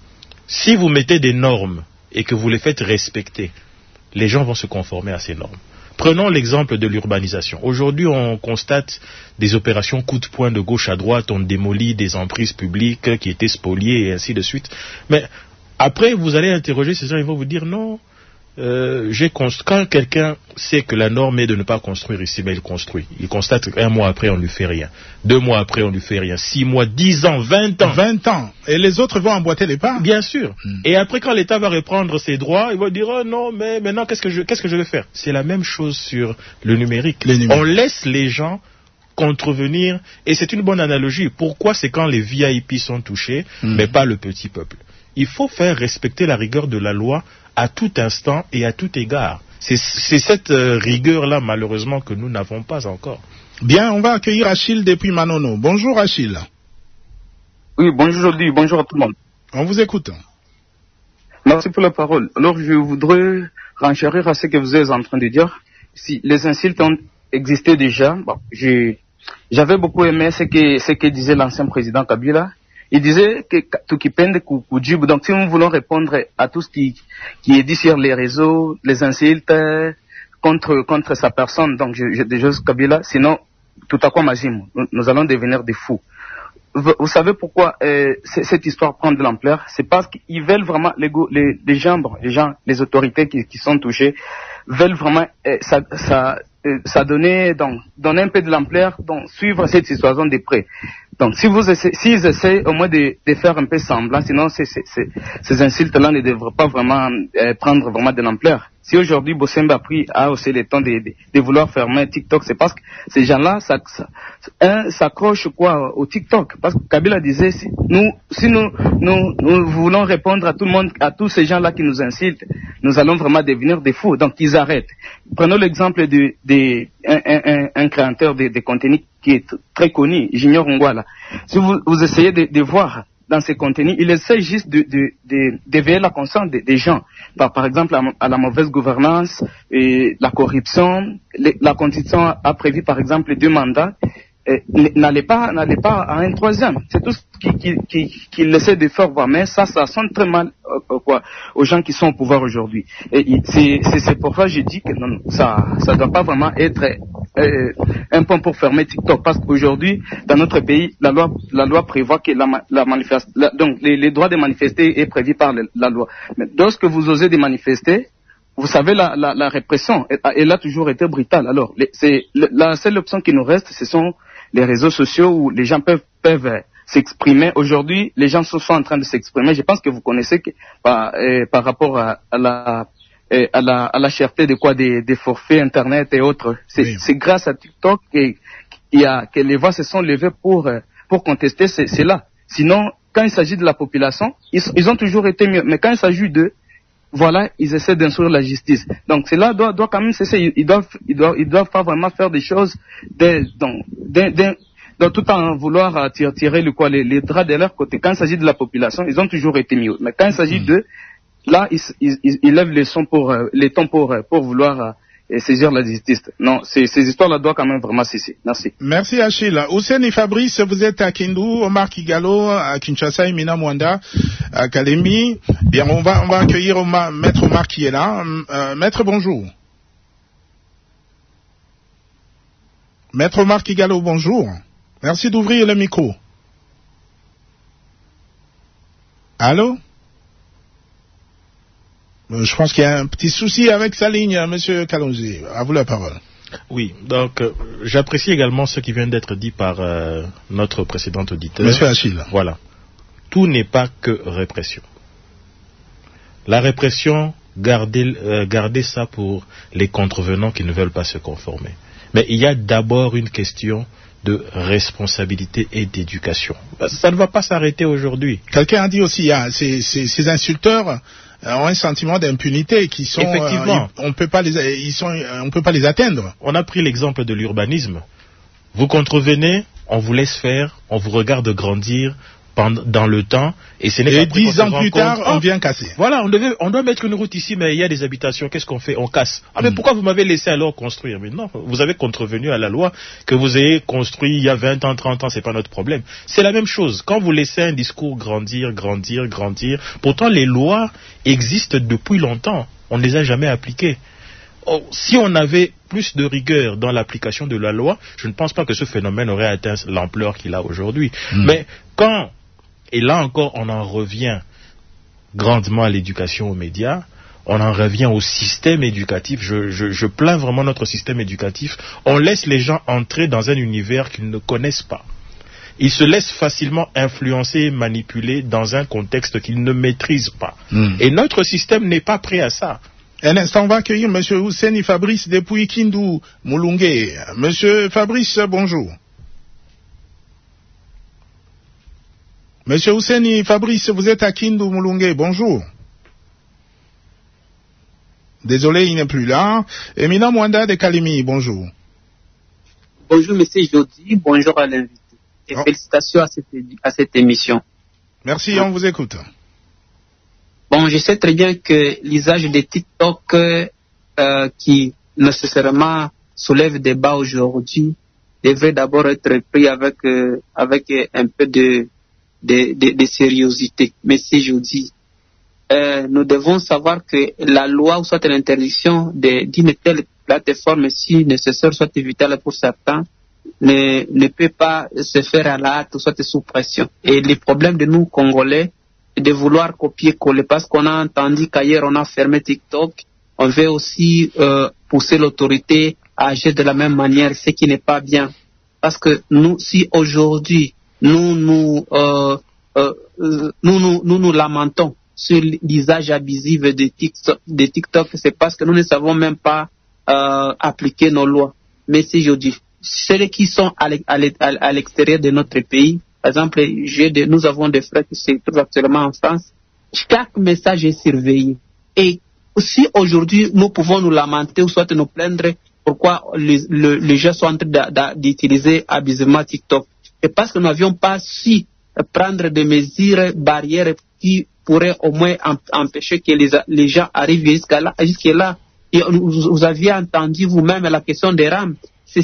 Si vous mettez des normes et que vous les faites respecter, les gens vont se conformer à ces normes. Prenons l'exemple de l'urbanisation. Aujourd'hui, on constate des opérations coup de poing de gauche à droite, on démolit des emprises publiques qui étaient spoliées et ainsi de suite. Mais après, vous allez interroger ces gens, ils vont vous dire non. Euh, j'ai constru... Quand quelqu'un sait que la norme est de ne pas construire ici, mais il construit. Il constate qu'un mois après, on ne lui fait rien. Deux mois après, on ne lui fait rien. Six mois, dix ans, vingt ans. Vingt ans. Et les autres vont emboîter les pas. Bien sûr. Hmm. Et après, quand l'État va reprendre ses droits, il va dire oh non, mais maintenant, qu'est-ce que je, qu'est-ce que je vais faire? C'est la même chose sur le numérique. numérique. On laisse les gens contrevenir, et c'est une bonne analogie. Pourquoi c'est quand les V I P sont touchés, mmh. mais pas le petit peuple? Il faut faire respecter la rigueur de la loi à tout instant et à tout égard. C'est, c'est cette euh, rigueur-là, malheureusement, que nous n'avons pas encore. Bien, on va accueillir Achille depuis Manono. Bonjour Achille. Oui, bonjour Jody, bonjour à tout le monde. On vous écoute. Merci pour la parole. Alors, je voudrais renchérir à ce que vous êtes en train de dire. Si les insultes ont existé déjà, bon, j'ai, j'avais beaucoup aimé ce que, ce que disait l'ancien président Kabila. Il disait que tout qui peine de Koudjib. Donc, si nous voulons répondre à tout ce qui, qui est dit sur les réseaux, les insultes contre, contre sa personne, donc je, je, je Kabila, sinon, tout à quoi Mazim, nous, nous allons devenir des fous. Vous, vous savez pourquoi euh, cette histoire prend de l'ampleur? C'est parce qu'ils veulent vraiment, les, les, les gens, bon, les gens, les autorités qui, qui sont touchées, veulent vraiment euh, ça, ça, euh, ça donner, donc, donner un peu de l'ampleur, donc suivre cette situation de près. Donc, si vous essayez, s'ils essaient au moins de, de faire un peu semblant, sinon ces, ces, ces, ces insultes-là ne devraient pas vraiment euh, prendre vraiment de l'ampleur. Si aujourd'hui Bosemba a pris a aussi le temps de, de, de vouloir fermer TikTok, c'est parce que ces gens-là ça, ça, un, s'accrochent quoi au TikTok. Parce que Kabila disait, si nous, si nous, nous, nous voulons répondre à tout le monde, à tous ces gens-là qui nous insultent, nous allons vraiment devenir des fous. Donc ils arrêtent. Prenons l'exemple de, de un, un, un créateur de, de contenu qui est très connu, Junior Ngwala. Si vous, vous essayez de, de voir dans ces contenus, il essaie juste de, de, de, d'éveiller la conscience des, des gens. Par, par exemple, à, à la mauvaise gouvernance, et la corruption. Les, la Constitution a, a prévu, par exemple, deux mandats. Et n'allez pas, n'allez pas à un troisième. C'est tout ce qu'il qui, qui, qui essaie de faire voir. Mais ça, ça sonne très mal euh, quoi, aux gens qui sont au pouvoir aujourd'hui. Et c'est, c'est, c'est pour ça que je dis que non, ça, ça doit pas vraiment être euh, un point pour fermer TikTok. Parce qu'aujourd'hui, dans notre pays, la loi, la loi prévoit que la, la manifeste, la, donc les, les droits de manifester est prévu par le, la loi. Mais lorsque vous osez de manifester, vous savez, la, la, la répression, elle, elle a toujours été brutale. Alors, les, c'est la seule option qui nous reste, ce sont les réseaux sociaux où les gens peuvent, peuvent s'exprimer. Aujourd'hui, les gens sont, sont en train de s'exprimer. Je pense que vous connaissez que, par, euh, par rapport à, à la euh, à la à la cherté de quoi des, des forfaits internet et autres. C'est, oui. c'est grâce à TikTok que, qu'il a, que les voix se sont levées pour pour contester c'est, c'est là. Sinon, quand il s'agit de la population, ils, ils ont toujours été mieux. Mais quand il s'agit d'eux, voilà, ils essaient d'instruire la justice. Donc cela doit, doit quand même cesser. Ils doivent, ils doivent, ils doivent pas vraiment faire des choses de, donc, de, de, de, tout en vouloir tirer, tirer le quoi, les, les draps de leur côté. Quand il s'agit de la population, ils ont toujours été mieux. Mais quand il s'agit mmh. d'eux, là, ils, ils, ils, ils lèvent les sons pour, les tons pour, pour vouloir et saisir la justice. Non, ces, ces histoires-là doivent quand même vraiment cesser. Merci. Merci Achille. Hussein et Fabrice, vous êtes à Kindu, Omar Kigalo, à Kinshasa, Emina Mwanda, à Kalemi. Bien, on va, on va accueillir Omar, Maître Omar qui est là. Euh, Maître, bonjour. Maître Omar Kigalo, bonjour. Merci d'ouvrir le micro. Allô? Je pense qu'il y a un petit souci avec sa ligne, Monsieur Kalonji. À vous la parole. Oui, donc euh, j'apprécie également ce qui vient d'être dit par euh, notre précédent auditeur. Monsieur Achille. Voilà. Tout n'est pas que répression. La répression, gardez, euh, gardez ça pour les contrevenants qui ne veulent pas se conformer. Mais il y a d'abord une question de responsabilité et d'éducation. Ça ne va pas s'arrêter aujourd'hui. Quelqu'un a dit aussi, hein, ces, ces, ces insulteurs ont un sentiment d'impunité qui sont, effectivement, euh, on peut pas les, ils sont, on peut pas les atteindre. On a pris l'exemple de l'urbanisme. Vous contrevenez, on vous laisse faire, on vous regarde grandir pendant, dans le temps, et ce n'est et pas dix ans plus tard, on vient casser. Voilà, on devait, on doit mettre une route ici, mais il y a des habitations, qu'est-ce qu'on fait? On casse. Ah, mais mm. pourquoi vous m'avez laissé alors construire? Mais non, vous avez contrevenu à la loi, que vous ayez construit il y a vingt ans, trente ans, c'est pas notre problème. C'est la même chose. Quand vous laissez un discours grandir, grandir, grandir, pourtant les lois existent depuis longtemps. On ne les a jamais appliquées. Oh, si on avait plus de rigueur dans l'application de la loi, je ne pense pas que ce phénomène aurait atteint l'ampleur qu'il a aujourd'hui. Mm. Mais quand, et là encore, on en revient grandement à l'éducation aux médias, on en revient au système éducatif. Je, je, je plains vraiment notre système éducatif. On laisse les gens entrer dans un univers qu'ils ne connaissent pas. Ils se laissent facilement influencer et manipuler dans un contexte qu'ils ne maîtrisent pas. Mm. Et notre système n'est pas prêt à ça. Un instant, on va accueillir M. Hussein Fabrice depuis Kindu, Moulungue. Monsieur Fabrice, bonjour. Monsieur Ouseni Fabrice, vous êtes à Kindu Mulunge, bonjour. Désolé, il n'est plus là. Éminent Mwanda de Kalimi, bonjour. Bonjour, monsieur Jody, bonjour à l'invité. Et oh. félicitations à cette, à cette émission. Merci, on vous écoute. Bon, je sais très bien que l'usage de TikTok, euh, qui nécessairement soulève débat aujourd'hui, devrait d'abord être pris avec, euh, avec un peu de, de, de, de sérieuxité. Monsieur Jody, Euh, nous devons savoir que la loi ou soit l'interdiction d'une telle plateforme, si nécessaire, soit vitale pour certains, ne, ne peut pas se faire à la hâte ou soit sous pression. Et le problème de nous, Congolais, est de vouloir copier-coller parce qu'on a entendu qu'ailleurs on a fermé TikTok, on veut aussi euh, pousser l'autorité à agir de la même manière, ce qui n'est pas bien. Parce que nous, si aujourd'hui, nous nous, euh, euh, nous, nous, nous, nous lamentons sur l'usage abusif de TikTok, de TikTok, c'est parce que nous ne savons même pas euh, appliquer nos lois. Mais si je dis, ceux qui sont à l'extérieur de notre pays, par exemple, de, nous avons des frères qui se trouvent actuellement en France, chaque message est surveillé. Et si aujourd'hui nous pouvons nous lamenter ou soit nous plaindre pourquoi les, le, les gens sont en train d'utiliser abusivement TikTok, c'est parce que nous n'avions pas su prendre des mesures barrières qui pourrait au moins empêcher que les, les gens arrivent jusqu'à là, jusqu'à là. Et vous, vous aviez entendu vous-même la question des rames.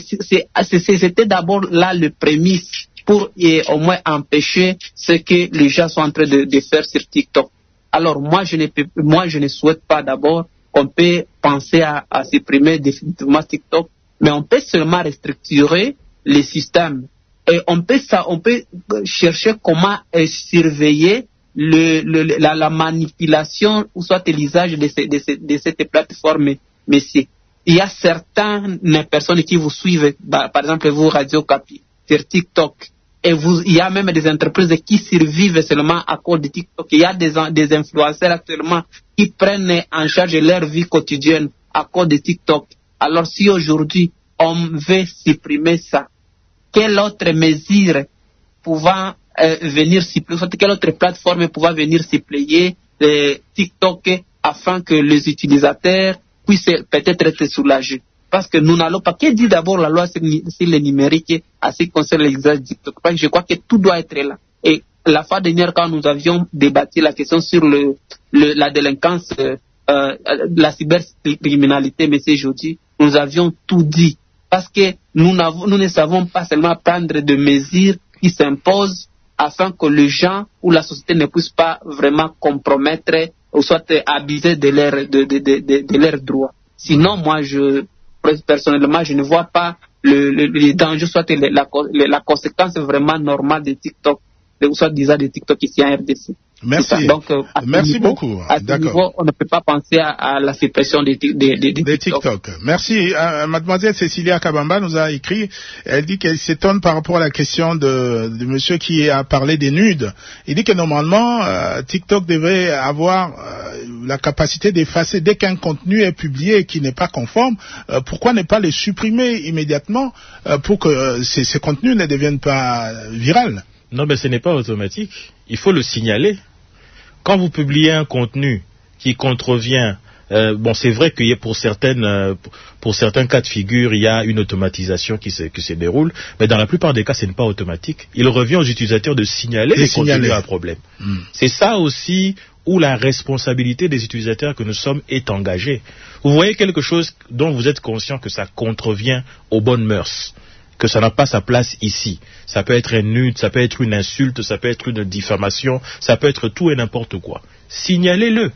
C'était d'abord là le prémisse pour et, au moins empêcher ce que les gens sont en train de, de faire sur TikTok. Alors moi je ne, peux, moi, je ne souhaite pas d'abord qu'on peut penser à, à supprimer définitivement TikTok, mais on peut seulement restructurer les systèmes. Et on peut, ça, on peut chercher comment euh, surveiller Le, le, la, la manipulation ou soit l'usage de, ce, de, ce, de cette plateforme. Mais si, il y a certaines personnes qui vous suivent, bah, par exemple vous Radio Capi, sur TikTok, et vous, il y a même des entreprises qui survivent seulement à cause de TikTok. Il y a des, des influenceurs actuellement qui prennent en charge leur vie quotidienne à cause de TikTok. Alors si aujourd'hui on veut supprimer ça, quelle autre mesure pouvant Euh, venir suppléer, quelle autre plateforme pouvant venir suppléer euh, TikTok afin que les utilisateurs puissent peut-être être soulagés. Parce que nous n'allons pas, que dit d'abord la loi sur, sur le numérique à ce qui concerne l'usage de TikTok. Parce que je crois que tout doit être là. Et la fois dernière, quand nous avions débattu la question sur le, le, la délinquance, euh, euh, la cybercriminalité, M. Jody, nous avions tout dit. Parce que nous, nous ne savons pas seulement prendre des mesures qui s'imposent afin que les gens ou la société ne puisse pas vraiment compromettre ou soit abuser de leurs de, de, de, de, de leurs droits. Sinon, moi, je personnellement, je ne vois pas le, le, le danger, soit la, la, la conséquence vraiment normale de TikTok, ou soit disant de TikTok ici en R D C. Merci. Donc, euh, Merci niveau, beaucoup. À ce niveau, on ne peut pas penser à, à la suppression de, de, de, de, de TikTok. TikTok. Merci. Euh, mademoiselle Cécilia Kabamba nous a écrit, elle dit qu'elle s'étonne par rapport à la question de, de monsieur qui a parlé des nudes. Il dit que normalement, euh, TikTok devrait avoir euh, la capacité d'effacer dès qu'un contenu est publié et qui n'est pas conforme. Euh, pourquoi ne pas les supprimer immédiatement euh, pour que euh, ces, ces contenus ne deviennent pas virals? Non, mais ce n'est pas automatique. Il faut le signaler. Quand vous publiez un contenu qui contrevient, euh, bon, c'est vrai qu'il y a pour certaines, euh, pour certains cas de figure, il y a une automatisation qui se, qui se déroule, mais dans la plupart des cas, ce n'est pas automatique. Il revient aux utilisateurs de signaler les contenus à un problème. Mm. C'est ça aussi où la responsabilité des utilisateurs que nous sommes est engagée. Vous voyez quelque chose dont vous êtes conscient que ça contrevient aux bonnes mœurs, que ça n'a pas sa place ici. Ça peut être un nude, ça peut être une insulte, ça peut être une diffamation, ça peut être tout et n'importe quoi. Signalez-le.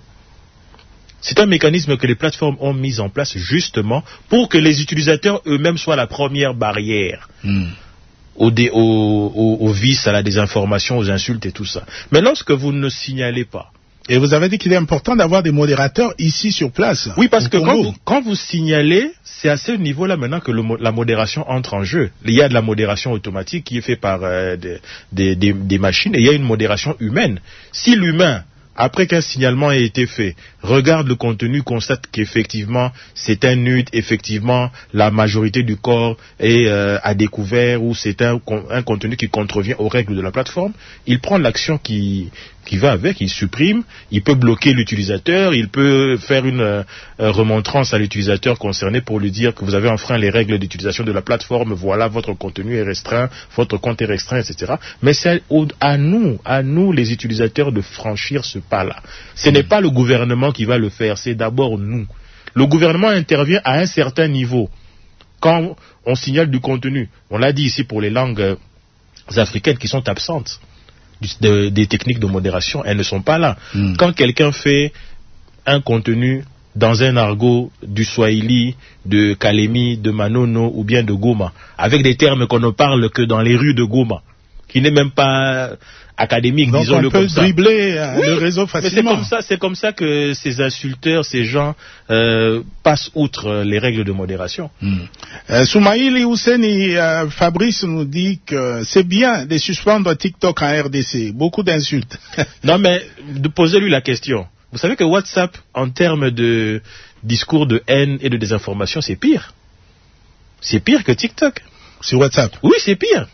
C'est un mécanisme que les plateformes ont mis en place justement pour que les utilisateurs eux-mêmes soient la première barrière mm. au, dé, au, au, au vice, à la désinformation, aux insultes et tout ça. Mais lorsque vous ne signalez pas, et vous avez dit qu'il est important d'avoir des modérateurs ici sur place. Oui, parce que quand vous, quand vous signalez, c'est à ce niveau-là maintenant que le, la modération entre en jeu. Il y a de la modération automatique qui est faite par euh, des, des, des, des machines et il y a une modération humaine. Si l'humain après qu'un signalement ait été fait, regarde le contenu, constate qu'effectivement c'est un nude, effectivement la majorité du corps est euh, à découvert ou c'est un, un contenu qui contrevient aux règles de la plateforme, il prend l'action qui, qui va avec, il supprime, il peut bloquer l'utilisateur, il peut faire une euh, remontrance à l'utilisateur concerné pour lui dire que vous avez enfreint les règles d'utilisation de la plateforme, voilà, votre contenu est restreint, votre compte est restreint, et cetera. Mais c'est à nous, à nous les utilisateurs de franchir ce pas-là. Ce n'est pas le gouvernement qui va le faire, c'est d'abord nous. Le gouvernement intervient à un certain niveau quand on signale du contenu. On l'a dit ici pour les langues africaines qui sont absentes de, des techniques de modération, elles ne sont pas là. Mm. Quand quelqu'un fait un contenu dans un argot du Swahili, de Kalemi, de Manono ou bien de Goma, avec des termes qu'on ne parle que dans les rues de Goma, qui n'est même pas académique, donc disons-le comme ça. On peut dribbler euh, oui, le réseau facilement. Mais c'est comme ça, c'est comme ça que ces insulteurs, ces gens euh, passent outre les règles de modération. Mm. Euh, Soumaïli Ousseni, euh, Fabrice nous dit que c'est bien de suspendre TikTok en R D C. Beaucoup d'insultes. Non, mais de poser-lui la question. Vous savez que WhatsApp, en termes de discours de haine et de désinformation, c'est pire. C'est pire que TikTok. Sur WhatsApp? Oui, c'est pire.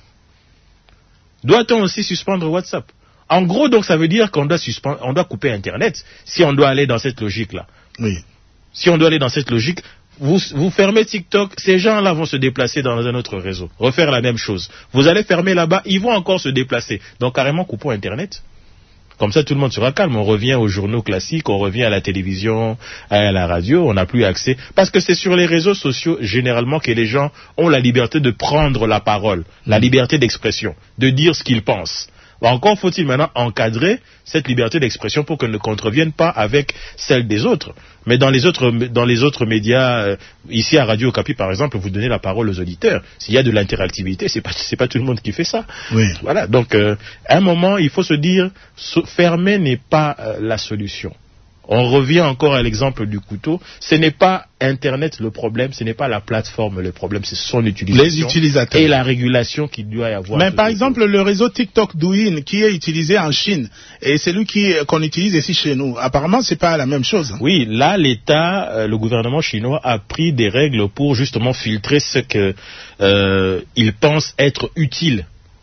Doit-on aussi suspendre WhatsApp? En gros, donc, ça veut dire qu'on doit suspendre, on doit couper Internet, si on doit aller dans cette logique-là. Oui. Si on doit aller dans cette logique, vous, vous fermez TikTok, ces gens-là vont se déplacer dans un autre réseau, refaire la même chose. Vous allez fermer là-bas, ils vont encore se déplacer. Donc, carrément, coupons Internet. Comme ça, tout le monde sera calme. On revient aux journaux classiques, on revient à la télévision, à la radio, on n'a plus accès. Parce que c'est sur les réseaux sociaux, généralement, que les gens ont la liberté de prendre la parole, la liberté d'expression, de dire ce qu'ils pensent. Encore faut-il maintenant encadrer cette liberté d'expression pour qu'elle ne contrevienne pas avec celle des autres. Mais dans les autres, dans les autres médias, euh, ici à Radio Okapi par exemple, vous donnez la parole aux auditeurs. S'il y a de l'interactivité, c'est pas, c'est pas tout le monde qui fait ça. Oui. Voilà. Donc, euh, à un moment, il faut se dire, so, fermer n'est pas euh, la solution. On revient encore à l'exemple du couteau. Ce n'est pas Internet le problème, ce n'est pas la plateforme le problème, c'est son utilisation. Les utilisateurs. Et la régulation qu'il doit y avoir. Mais par exemple, le réseau TikTok Douyin qui est utilisé en Chine et c'est lui qui, qu'on utilise ici chez nous. Apparemment, c'est pas la même chose. Hein. Oui, là, l'État, euh, le gouvernement chinois a pris des règles pour justement filtrer ce que euh, il pense être utile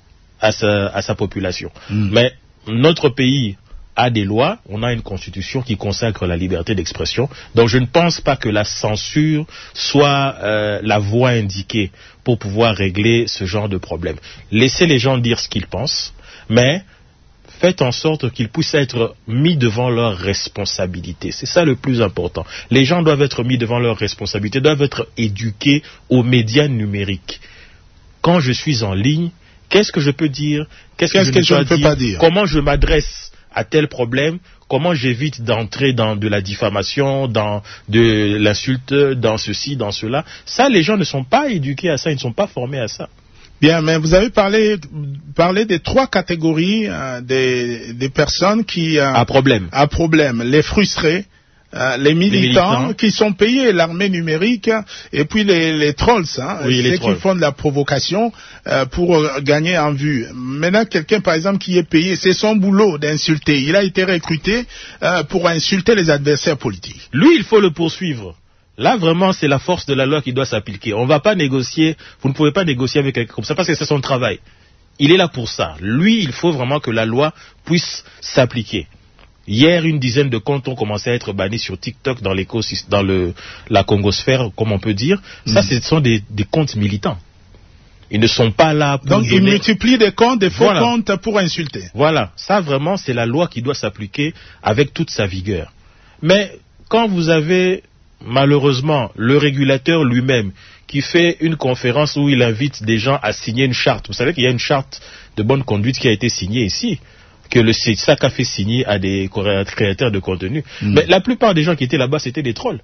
à sa, à sa population. Mm. Mais notre pays a des lois, on a une constitution qui consacre la liberté d'expression. Donc je ne pense pas que la censure soit euh, la voie indiquée pour pouvoir régler ce genre de problème. Laissez les gens dire ce qu'ils pensent, mais faites en sorte qu'ils puissent être mis devant leurs responsabilités. C'est ça le plus important. Les gens doivent être mis devant leurs responsabilités, doivent être éduqués aux médias numériques. Quand je suis en ligne, qu'est-ce que je peux dire? Qu'est-ce que, qu'est-ce je, que je ne peux dire? pas dire? Comment je m'adresse à tel problème? Comment j'évite d'entrer dans de la diffamation, dans de l'insulte, dans ceci, dans cela? Ça, les gens ne sont pas éduqués à ça, ils ne sont pas formés à ça. Bien, mais vous avez parlé, parlé des trois catégories euh, des, des personnes qui... Euh, à problème. À problème. Les frustrés, euh, les, militants les militants qui sont payés, l'armée numérique, et puis les, les trolls, hein, oui, ceux qui font de la provocation euh, pour euh, gagner en vue. Maintenant, quelqu'un, par exemple, qui est payé, c'est son boulot d'insulter. Il a été recruté euh, pour insulter les adversaires politiques. Lui, il faut le poursuivre. Là, vraiment, c'est la force de la loi qui doit s'appliquer. On ne va pas négocier, vous ne pouvez pas négocier avec quelqu'un comme ça parce que c'est son travail. Il est là pour ça. Lui, il faut vraiment que la loi puisse s'appliquer. Hier, une dizaine de comptes ont commencé à être bannis sur TikTok dans, dans le, la Congosphère, comme on peut dire. Ça, mmh. ce sont des, des comptes militants. Ils ne sont pas là pour... Donc, donner... ils multiplient des comptes, des faux voilà. comptes pour insulter. Voilà. Ça, vraiment, c'est la loi qui doit s'appliquer avec toute sa vigueur. Mais quand vous avez, malheureusement, le régulateur lui-même qui fait une conférence où il invite des gens à signer une charte. Vous savez qu'il y a une charte de bonne conduite qui a été signée ici, que le C I S A C a fait signer à des créateurs de contenu. Mmh. Mais la plupart des gens qui étaient là-bas, c'était des trolls.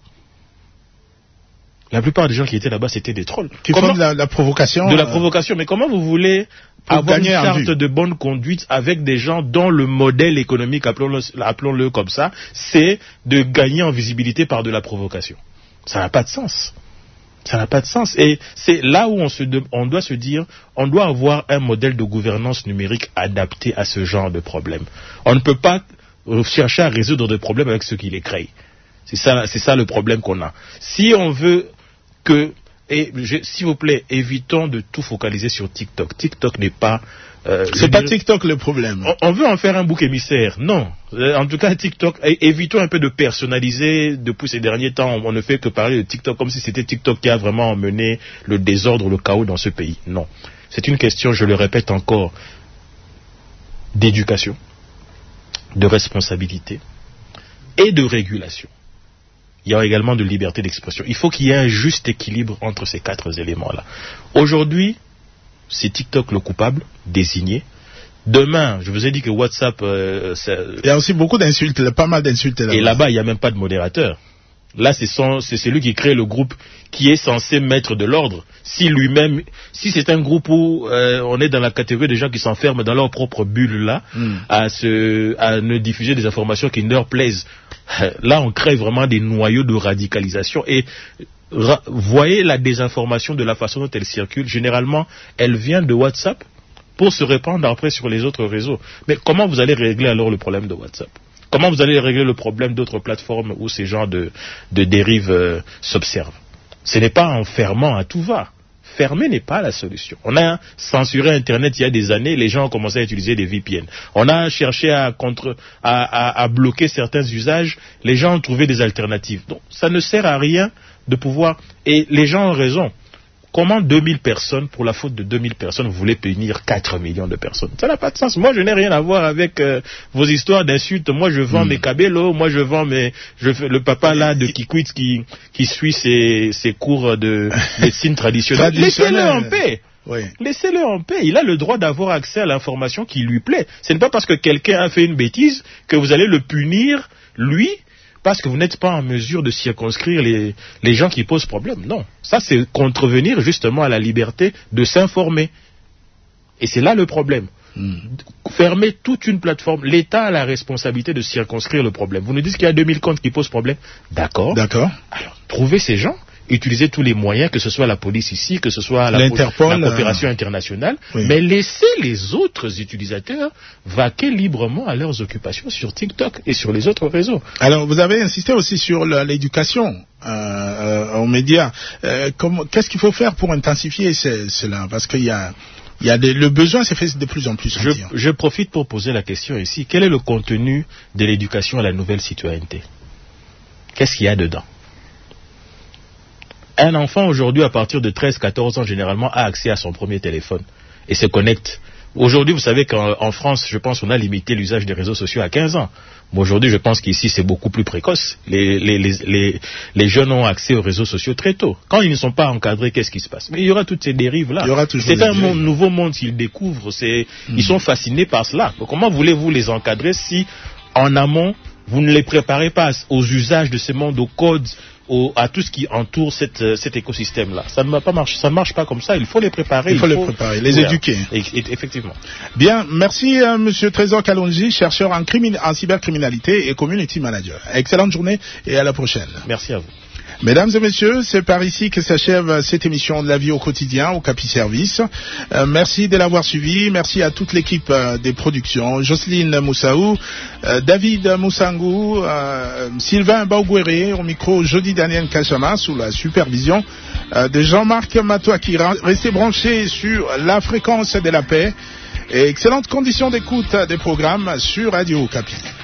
La plupart des gens qui étaient là-bas, c'était des trolls. Qui comment, font de la, la provocation. De la provocation. Mais comment vous voulez avoir une charte de bonne conduite avec des gens dont le modèle économique, appelons-le, appelons-le comme ça, c'est de gagner en visibilité par de la provocation? Ça n'a pas de sens. Ça n'a pas de sens. Et c'est là où on, se de, on doit se dire, on doit avoir un modèle de gouvernance numérique adapté à ce genre de problème. On ne peut pas chercher à résoudre des problèmes avec ceux qui les créent. C'est ça, c'est ça le problème qu'on a. Si on veut que, et s'il vous plaît, évitons de tout focaliser sur TikTok. TikTok n'est pas... Euh, c'est pas TikTok le problème. On, on veut en faire un bouc émissaire. Non. Euh, en tout cas, TikTok, évitons un peu de personnaliser. Depuis ces derniers temps, on, on ne fait que parler de TikTok comme si c'était TikTok qui a vraiment emmené le désordre, le chaos dans ce pays. Non. C'est une question, je le répète encore, d'éducation, de responsabilité et de régulation. Il y a également de liberté d'expression. Il faut qu'il y ait un juste équilibre entre ces quatre éléments-là. Aujourd'hui, c'est TikTok le coupable, désigné. Demain, je vous ai dit que WhatsApp... Euh, ça... Il y a aussi beaucoup d'insultes, pas mal d'insultes là-bas. Et là-bas, il n'y a même pas de modérateur. Là, c'est, son, c'est celui qui crée le groupe qui est censé mettre de l'ordre. Si lui-même, si c'est un groupe où euh, on est dans la catégorie des gens qui s'enferment dans leur propre bulle là, mm. à, se, à ne diffuser des informations qui leur plaisent, là, on crée vraiment des noyaux de radicalisation. Et ra- voyez la désinformation de la façon dont elle circule. Généralement, elle vient de WhatsApp pour se répandre après sur les autres réseaux. Mais comment vous allez régler alors le problème de WhatsApp ? Comment vous allez régler le problème d'autres plateformes où ces genres de, de dérives euh, s'observent? Ce n'est pas en fermant à tout va. Fermer n'est pas la solution. On a censuré Internet il y a des années, les gens ont commencé à utiliser des V P N. On a cherché à, contre, à, à, à bloquer certains usages, les gens ont trouvé des alternatives. Donc ça ne sert à rien de pouvoir... Et les gens ont raison. Comment deux mille personnes, pour la faute de deux mille personnes, vous voulez punir quatre millions de personnes? Ça n'a pas de sens. Moi, je n'ai rien à voir avec euh, vos histoires d'insultes. Moi, je vends mmh. mes cabellos. Moi, je vends mes... Je fais le papa là de Kikwit qui, qui suit ses, ses cours de médecine traditionnelle. Laissez-le en paix. Oui. Laissez-le en paix. Il a le droit d'avoir accès à l'information qui lui plaît. Ce n'est pas parce que quelqu'un a fait une bêtise que vous allez le punir, lui, parce que vous n'êtes pas en mesure de circonscrire les, les gens qui posent problème. Non. Ça, c'est contrevenir justement à la liberté de s'informer. Et c'est là le problème. Mm. Fermer toute une plateforme. L'État a la responsabilité de circonscrire le problème. Vous nous dites qu'il y a deux mille comptes qui posent problème. D'accord. D'accord. Alors, trouvez ces gens. Utilisez tous les moyens, que ce soit la police ici, que ce soit la, L'Interpol, la coopération euh... internationale, oui. Mais laissez les autres utilisateurs vaquer librement à leurs occupations sur TikTok et sur les autres réseaux. Alors, vous avez insisté aussi sur l'éducation euh, euh, aux médias. Euh, comment, qu'est-ce qu'il faut faire pour intensifier ce, cela? Parce qu'il y a... Il y a des, le besoin s'est fait de plus en plus sentir. Je, je profite pour poser la question ici. Quel est le contenu de l'éducation à la nouvelle citoyenneté? Qu'est-ce qu'il y a dedans? Un enfant aujourd'hui, à partir de treize à quatorze ans, généralement, a accès à son premier téléphone et se connecte. Aujourd'hui, vous savez qu'en France, je pense qu'on a limité l'usage des réseaux sociaux à quinze ans. Mais aujourd'hui, je pense qu'ici, c'est beaucoup plus précoce. Les, les, les, les, les jeunes ont accès aux réseaux sociaux très tôt. Quand ils ne sont pas encadrés, qu'est-ce qui se passe? Mais il y aura toutes ces dérives-là. C'est un monde, nouveau monde qu'ils découvrent. C'est, mmh. Ils sont fascinés par cela. Donc, comment voulez-vous les encadrer si, en amont, vous ne les préparez pas aux usages de ce monde, aux codes, Au, à tout ce qui entoure cette, cet écosystème-là? Ça ne va pas marcher, ça ne marche pas comme ça. Il faut les préparer. Il faut, il faut les préparer, les ouais, éduquer. Et, et, effectivement. Bien, merci euh, Monsieur Trésor Kalonji, chercheur en, crimin- en cybercriminalité et community manager. Excellente journée et à la prochaine. Merci à vous. Mesdames et messieurs, c'est par ici que s'achève cette émission de la vie au quotidien au Capi Service. Euh, merci de l'avoir suivi. Merci à toute l'équipe euh, des productions. Jocelyne Moussaou, euh, David Moussangou, euh, Sylvain Baugouéré au micro, Jody Daniel Kachama sous la supervision euh, de Jean-Marc Matouaki. Restez branchés sur la fréquence de la paix et excellentes conditions d'écoute des programmes sur Radio Capi.